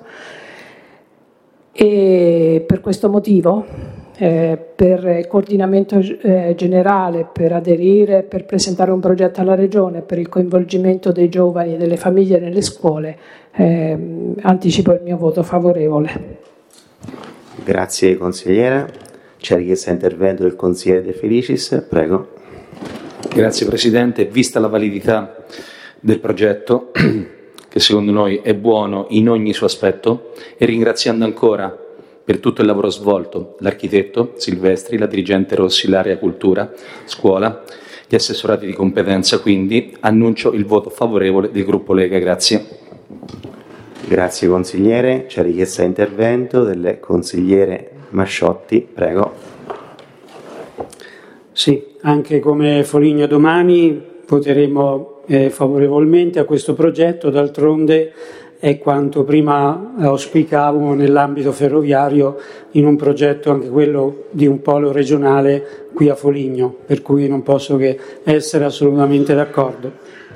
E per questo motivo, per il coordinamento generale, per aderire, per presentare un progetto alla Regione, per il coinvolgimento dei giovani e delle famiglie nelle scuole, anticipo il mio voto favorevole. Grazie consigliera. C'è richiesta di intervento del consigliere De Felicis, prego. Grazie Presidente. Vista la validità del progetto, che secondo noi è buono in ogni suo aspetto, e ringraziando ancora per tutto il lavoro svolto l'architetto Silvestri, la dirigente Rossi, l'area cultura, scuola, gli assessorati di competenza, quindi annuncio il voto favorevole del gruppo Lega. Grazie. Grazie consigliere. C'è richiesta di intervento del consigliere Masciotti, prego. Sì, anche come Foligno domani voteremo favorevolmente a questo progetto, d'altronde è quanto prima auspicavo nell'ambito ferroviario in un progetto anche quello di un polo regionale qui a Foligno, per cui non posso che essere assolutamente d'accordo.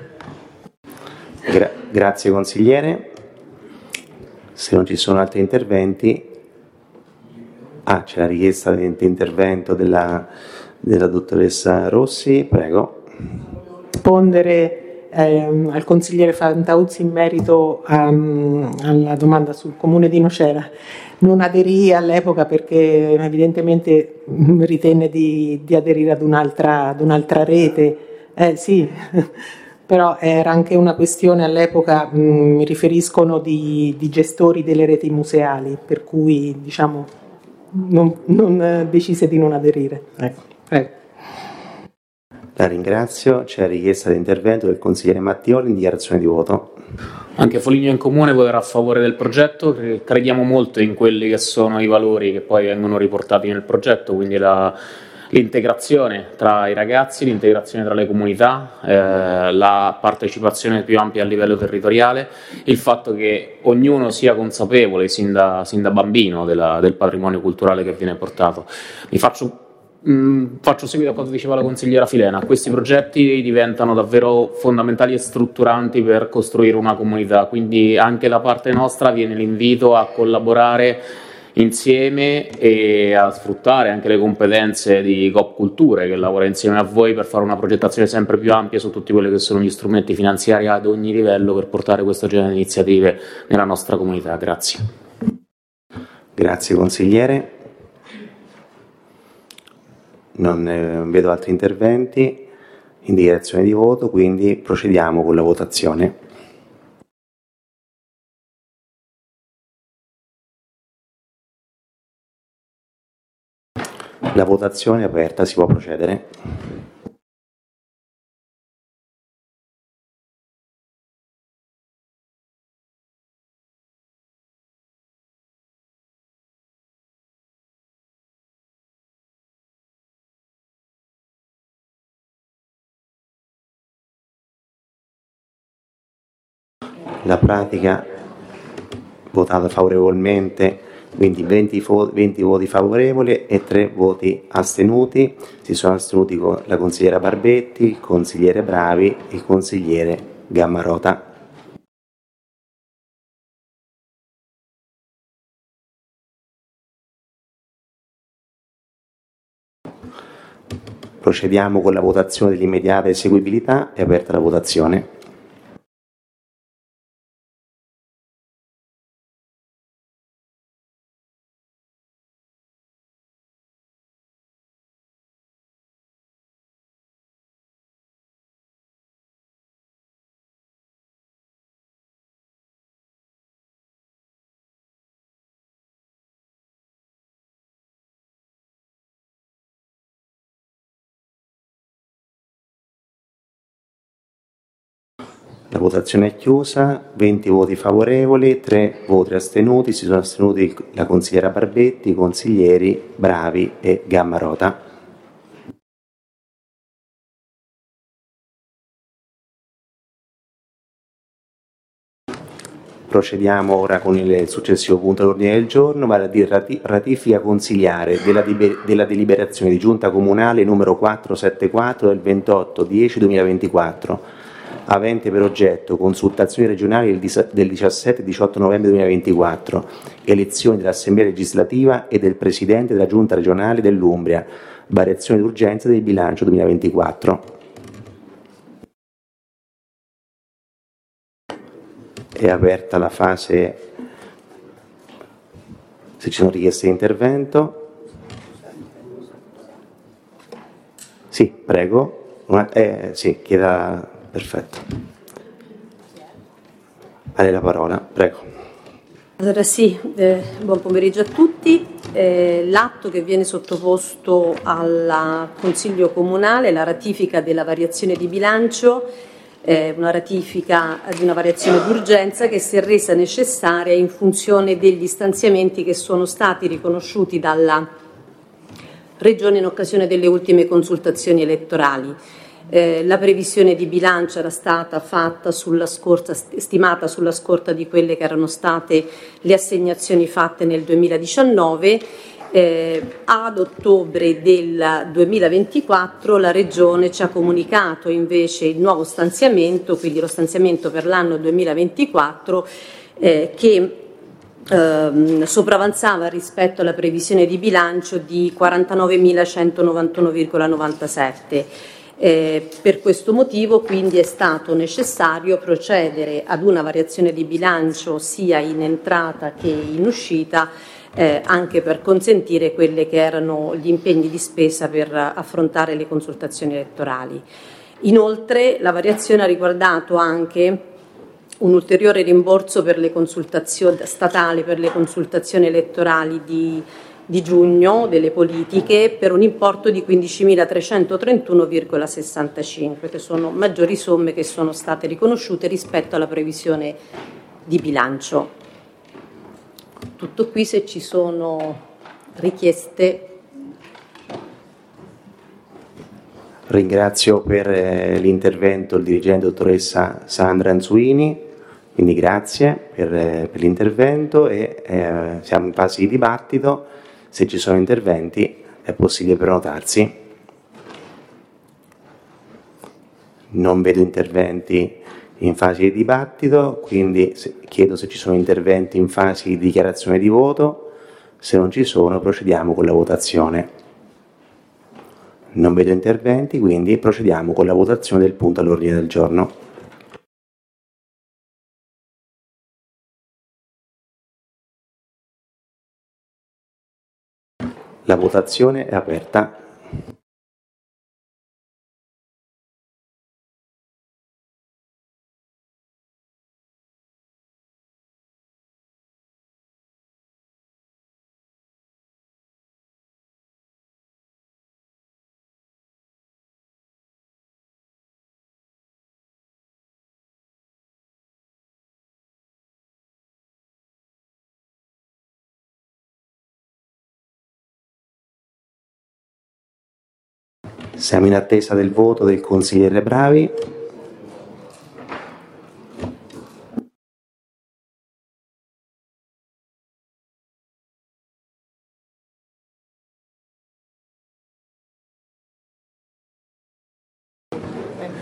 Grazie consigliere. Se non ci sono altri interventi, c'è la richiesta di intervento della dottoressa Rossi, prego. Rispondere al consigliere Fantauzzi in merito alla domanda sul Comune di Nocera. Non aderì all'epoca perché evidentemente ritenne di aderire ad un'altra rete. Sì, però era anche una questione all'epoca, mi riferiscono di gestori delle reti museali, per cui diciamo non decise di non aderire. Ecco, prego. La ringrazio. C'è richiesta di intervento del consigliere Mattioli in dichiarazione di voto. Anche Foligno in Comune voterà a favore del progetto, crediamo molto in quelli che sono i valori che poi vengono riportati nel progetto, quindi l'integrazione tra i ragazzi, l'integrazione tra le comunità, la partecipazione più ampia a livello territoriale, il fatto che ognuno sia consapevole sin da bambino del patrimonio culturale che viene portato. Faccio seguito a quanto diceva la consigliera Filena. Questi progetti diventano davvero fondamentali e strutturanti per costruire una comunità, quindi anche da parte nostra viene l'invito a collaborare insieme e a sfruttare anche le competenze di Coop Culture, che lavora insieme a voi per fare una progettazione sempre più ampia su tutti quelli che sono gli strumenti finanziari ad ogni livello per portare questo genere di iniziative nella nostra comunità. Grazie. Grazie consigliere. Non vedo altri interventi in dichiarazione di voto, quindi procediamo con la votazione. La votazione è aperta, si può procedere. La pratica votata favorevolmente, quindi 20 voti favorevoli e 3 voti astenuti. Si sono astenuti la consigliera Barbetti, il consigliere Bravi e il consigliere Gammarota. Procediamo con la votazione dell'immediata eseguibilità. È aperta la votazione. La votazione è chiusa, 20 voti favorevoli, 3 voti astenuti, si sono astenuti la consigliera Barbetti, i consiglieri Bravi e Gammarota. Procediamo ora con il successivo punto all'ordine del giorno, vale a dire ratifica consiliare della deliberazione di Giunta Comunale numero 474 del 28/10/2024, avente per oggetto consultazioni regionali del 17 e 18 novembre 2024, elezioni dell'Assemblea legislativa e del Presidente della Giunta regionale dell'Umbria, variazione d'urgenza del bilancio 2024. È aperta la fase, se ci sono richieste di intervento. Sì, prego. Sì, chieda. Perfetto. A lei la parola, prego. Allora sì, buon pomeriggio a tutti. L'atto che viene sottoposto al Consiglio Comunale, la ratifica della variazione di bilancio, una ratifica di una variazione d'urgenza che si è resa necessaria in funzione degli stanziamenti che sono stati riconosciuti dalla Regione in occasione delle ultime consultazioni elettorali. La previsione di bilancio era stata fatta stimata sulla scorta di quelle che erano state le assegnazioni fatte nel 2019. Ad ottobre del 2024 la Regione ci ha comunicato invece il nuovo stanziamento, quindi lo stanziamento per l'anno 2024 che sopravanzava rispetto alla previsione di bilancio di 49.191,97. Per questo motivo quindi è stato necessario procedere ad una variazione di bilancio sia in entrata che in uscita, anche per consentire quelli che erano gli impegni di spesa per affrontare le consultazioni elettorali. Inoltre la variazione ha riguardato anche un ulteriore rimborso per le consultazioni statali, per le consultazioni elettorali di giugno delle politiche, per un importo di 15.331,65, che sono maggiori somme che sono state riconosciute rispetto alla previsione di bilancio. Tutto qui, se ci sono richieste. Ringrazio per l'intervento il dirigente dottoressa Sandra Anzuini, quindi grazie per l'intervento e siamo in fase di dibattito. Se ci sono interventi è possibile prenotarsi. Non vedo interventi in fase di dibattito, quindi chiedo se ci sono interventi in fase di dichiarazione di voto. Se non ci sono, procediamo con la votazione. Non vedo interventi, quindi procediamo con la votazione del punto all'ordine del giorno. La votazione è aperta. Siamo in attesa del voto del consigliere Bravi.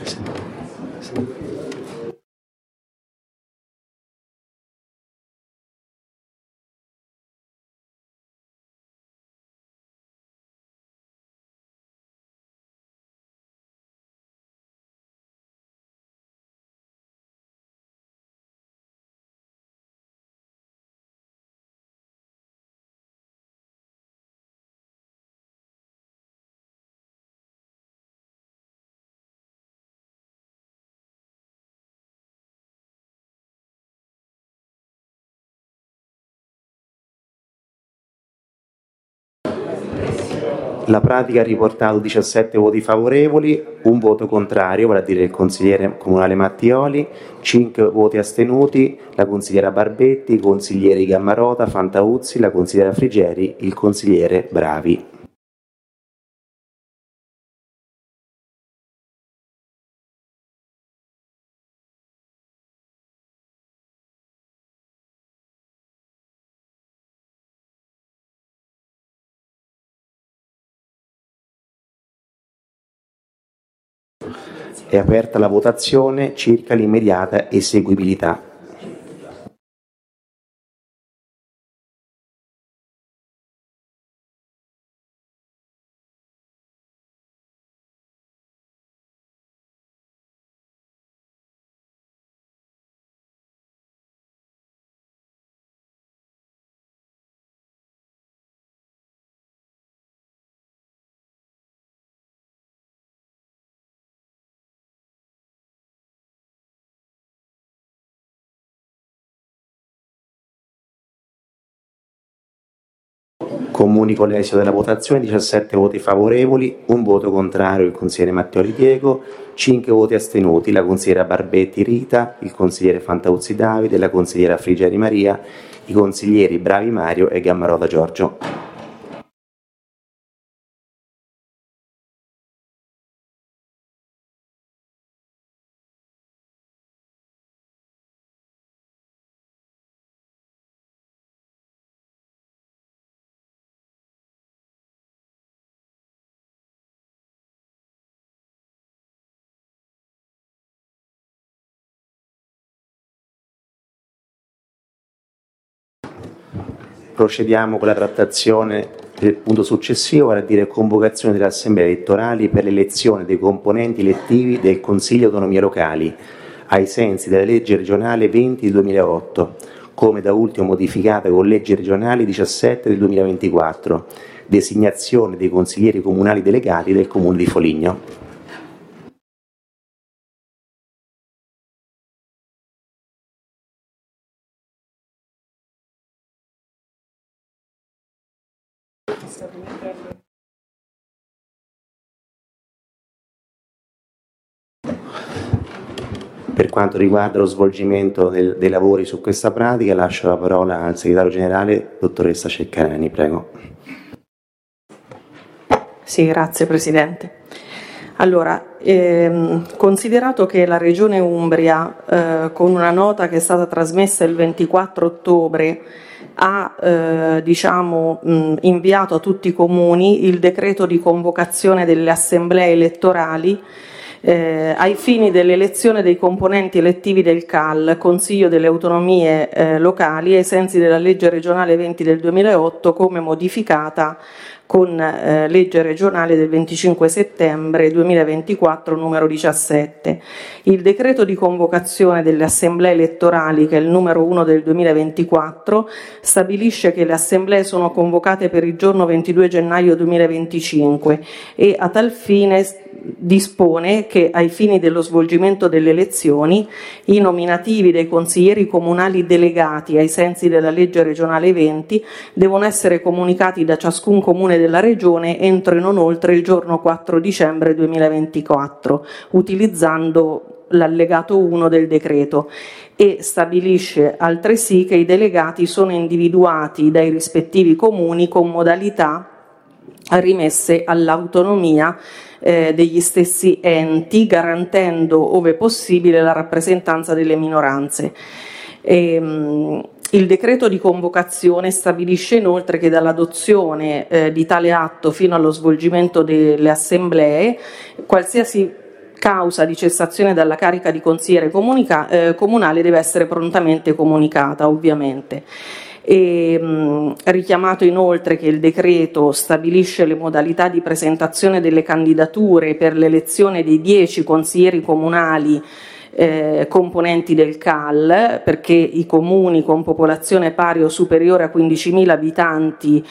La pratica ha riportato 17 voti favorevoli, un voto contrario, vale a dire il consigliere comunale Mattioli, 5 voti astenuti, la consigliera Barbetti, i consiglieri Gammarota, Fantauzzi, la consigliera Frigeri, il consigliere Bravi. È aperta la votazione circa l'immediata eseguibilità. Comunico l'esito della votazione: 17 voti favorevoli, un voto contrario, il consigliere Mattioli Diego, 5 voti astenuti, la consigliera Barbetti Rita, il consigliere Fantauzzi Davide, la consigliera Frigeri Maria, i consiglieri Bravi Mario e Gammarota Giorgio. Procediamo con la trattazione del punto successivo, vale a dire convocazione delle assemblee elettorali per l'elezione dei componenti elettivi del Consiglio Autonomie Locali, ai sensi della legge regionale 20 del 2008, come da ultimo modificata con legge regionale 17 del 2024, designazione dei consiglieri comunali delegati del Comune di Foligno. Per quanto riguarda lo svolgimento dei lavori su questa pratica, lascio la parola al segretario generale, dottoressa Ceccarani, prego. Sì, grazie Presidente. Allora, considerato che la Regione Umbria, con una nota che è stata trasmessa il 24 ottobre, ha inviato a tutti i comuni il decreto di convocazione delle assemblee elettorali ai fini dell'elezione dei componenti elettivi del CAL, Consiglio delle Autonomie Locali, ai sensi della legge regionale 20 del 2008, come modificata con legge regionale del 25 settembre 2024 numero 17. Il decreto di convocazione delle assemblee elettorali, che è il numero 1 del 2024, stabilisce che le assemblee sono convocate per il giorno 22 gennaio 2025 e a tal fine dispone che ai fini dello svolgimento delle elezioni i nominativi dei consiglieri comunali delegati ai sensi della legge regionale 20 devono essere comunicati da ciascun comune della regione entro e non oltre il giorno 4 dicembre 2024, utilizzando l'allegato 1 del decreto, e stabilisce altresì che i delegati sono individuati dai rispettivi comuni con modalità rimesse all'autonomia degli stessi enti, garantendo ove possibile la rappresentanza delle minoranze. Il decreto di convocazione stabilisce inoltre che dall'adozione di tale atto fino allo svolgimento delle assemblee, qualsiasi causa di cessazione dalla carica di consigliere comunale deve essere prontamente comunicata, ovviamente. Richiamato inoltre che il decreto stabilisce le modalità di presentazione delle candidature per l'elezione dei 10 consiglieri comunali componenti del CAL, perché i comuni con popolazione pari o superiore a 15.000 abitanti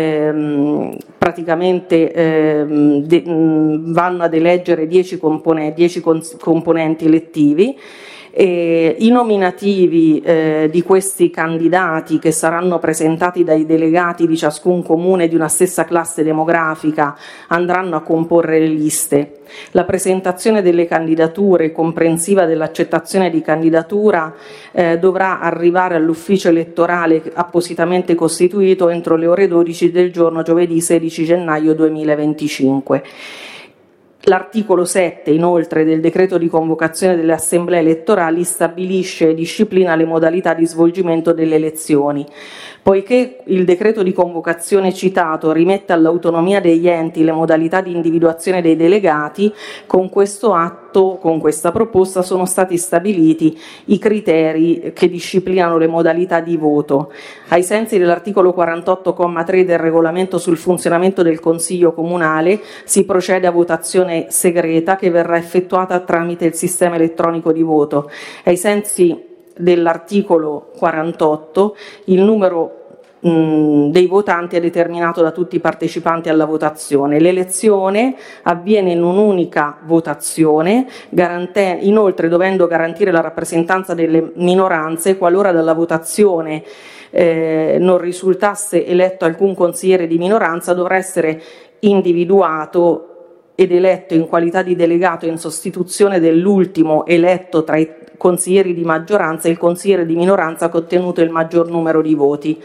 praticamente vanno ad eleggere 10 componenti elettivi. I nominativi di questi candidati, che saranno presentati dai delegati di ciascun comune di una stessa classe demografica, andranno a comporre le liste. La presentazione delle candidature, comprensiva dell'accettazione di candidatura, dovrà arrivare all'ufficio elettorale appositamente costituito entro le ore 12 del giorno giovedì 16 gennaio 2025. L'articolo 7, inoltre, del decreto di convocazione delle assemblee elettorali stabilisce e disciplina le modalità di svolgimento delle elezioni. Poiché il decreto di convocazione citato rimette all'autonomia degli enti le modalità di individuazione dei delegati, con questo atto, con questa proposta, sono stati stabiliti i criteri che disciplinano le modalità di voto. Ai sensi dell'articolo 48,3 del regolamento sul funzionamento del Consiglio Comunale, si procede a votazione segreta che verrà effettuata tramite il sistema elettronico di voto. Ai sensi dell'articolo 48, il numero dei votanti è determinato da tutti i partecipanti alla votazione. L'elezione avviene in un'unica votazione, inoltre dovendo garantire la rappresentanza delle minoranze qualora dalla votazione non risultasse eletto alcun consigliere di minoranza, dovrà essere individuato ed eletto in qualità di delegato in sostituzione dell'ultimo eletto tra i consiglieri di maggioranza il consigliere di minoranza che ha ottenuto il maggior numero di voti.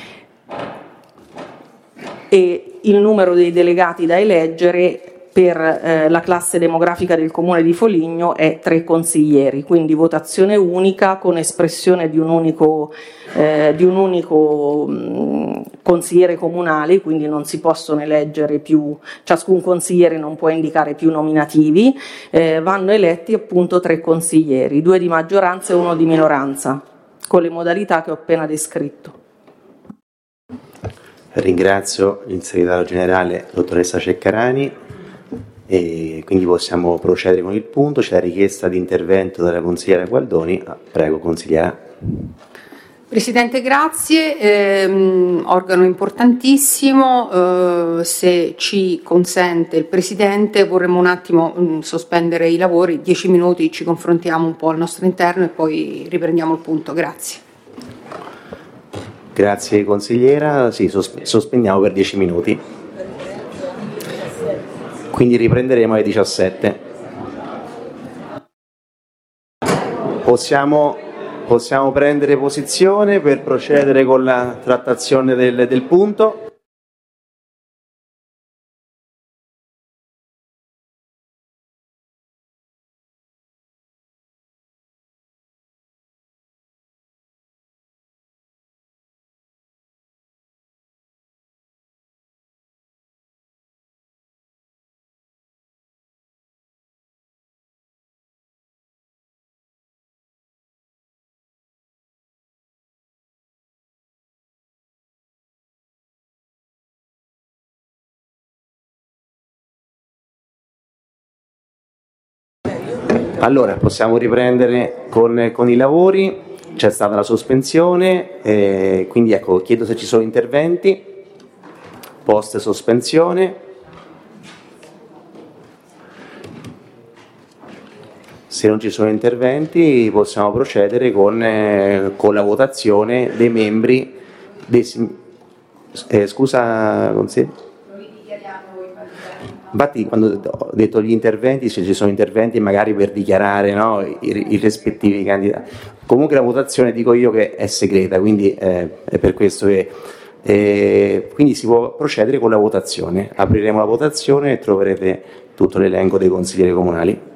E il numero dei delegati da eleggere per la classe demografica del comune di Foligno è 3 consiglieri, quindi votazione unica con espressione di un unico consigliere comunale, quindi non si possono eleggere più, ciascun consigliere non può indicare più nominativi, vanno eletti appunto 3 consiglieri, 2 di maggioranza e 1 di minoranza, con le modalità che ho appena descritto. Ringrazio il segretario generale, dottoressa Ceccarani, e quindi possiamo procedere con il punto. C'è la richiesta di intervento dalla consigliera Gualdoni. Prego, consigliera. Presidente, grazie. Organo importantissimo. Se ci consente il Presidente, vorremmo un attimo sospendere i lavori, 10 minuti, ci confrontiamo un po' al nostro interno e poi riprendiamo il punto. Grazie. Grazie consigliera. Sì, sospendiamo per 10 minuti. Quindi riprenderemo alle 17. Possiamo prendere posizione per procedere con la trattazione del punto. Allora, possiamo riprendere con i lavori. C'è stata la sospensione, quindi ecco, chiedo se ci sono interventi post sospensione. Se non ci sono interventi possiamo procedere con la votazione dei membri scusa consigliere? Infatti quando ho detto gli interventi, se ci sono interventi magari per dichiarare, no, i rispettivi candidati. Comunque la votazione dico io che è segreta, quindi è per questo che quindi si può procedere con la votazione. Apriremo la votazione e troverete tutto l'elenco dei consiglieri comunali.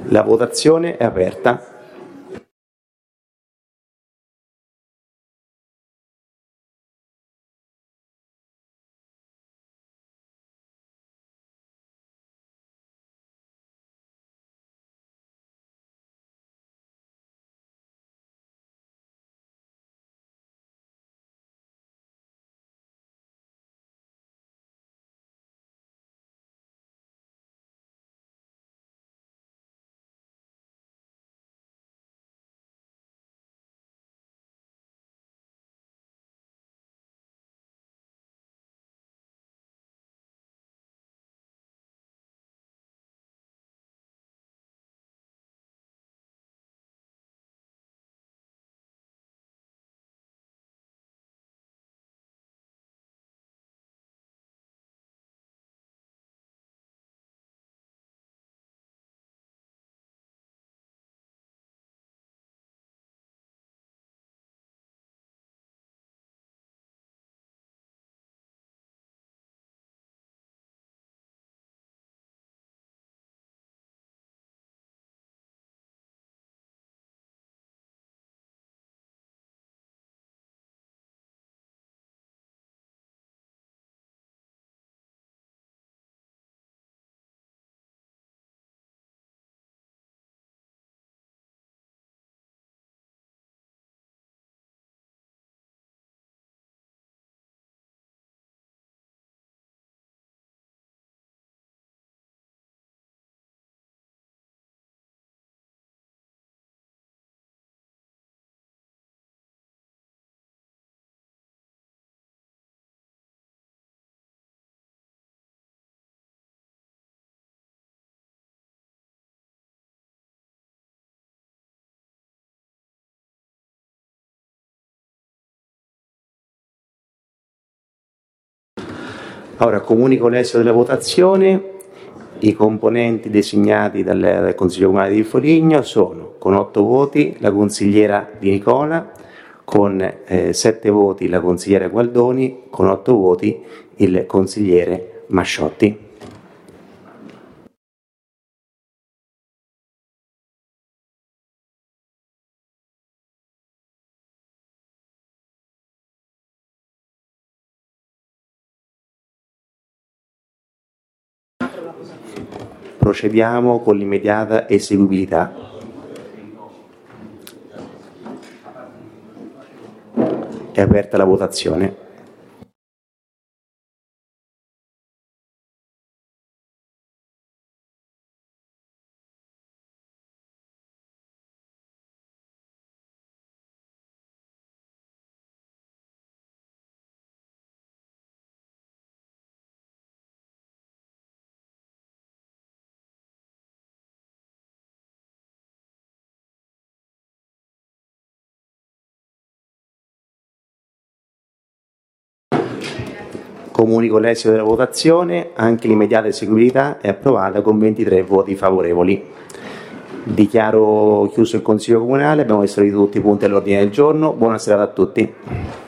La votazione è aperta. Ora comunico l'esito della votazione. I componenti designati dal Consiglio Comunale di Foligno sono: con 8 voti la consigliera Di Nicola, con 7 voti la consigliera Gualdoni, con 8 voti il consigliere Masciotti. Procediamo con l'immediata eseguibilità. È aperta la votazione. Comunico l'esito della votazione, anche l'immediata eseguibilità è approvata con 23 voti favorevoli. Dichiaro chiuso il Consiglio Comunale, abbiamo esaurito tutti i punti all'ordine del giorno. Buona serata a tutti.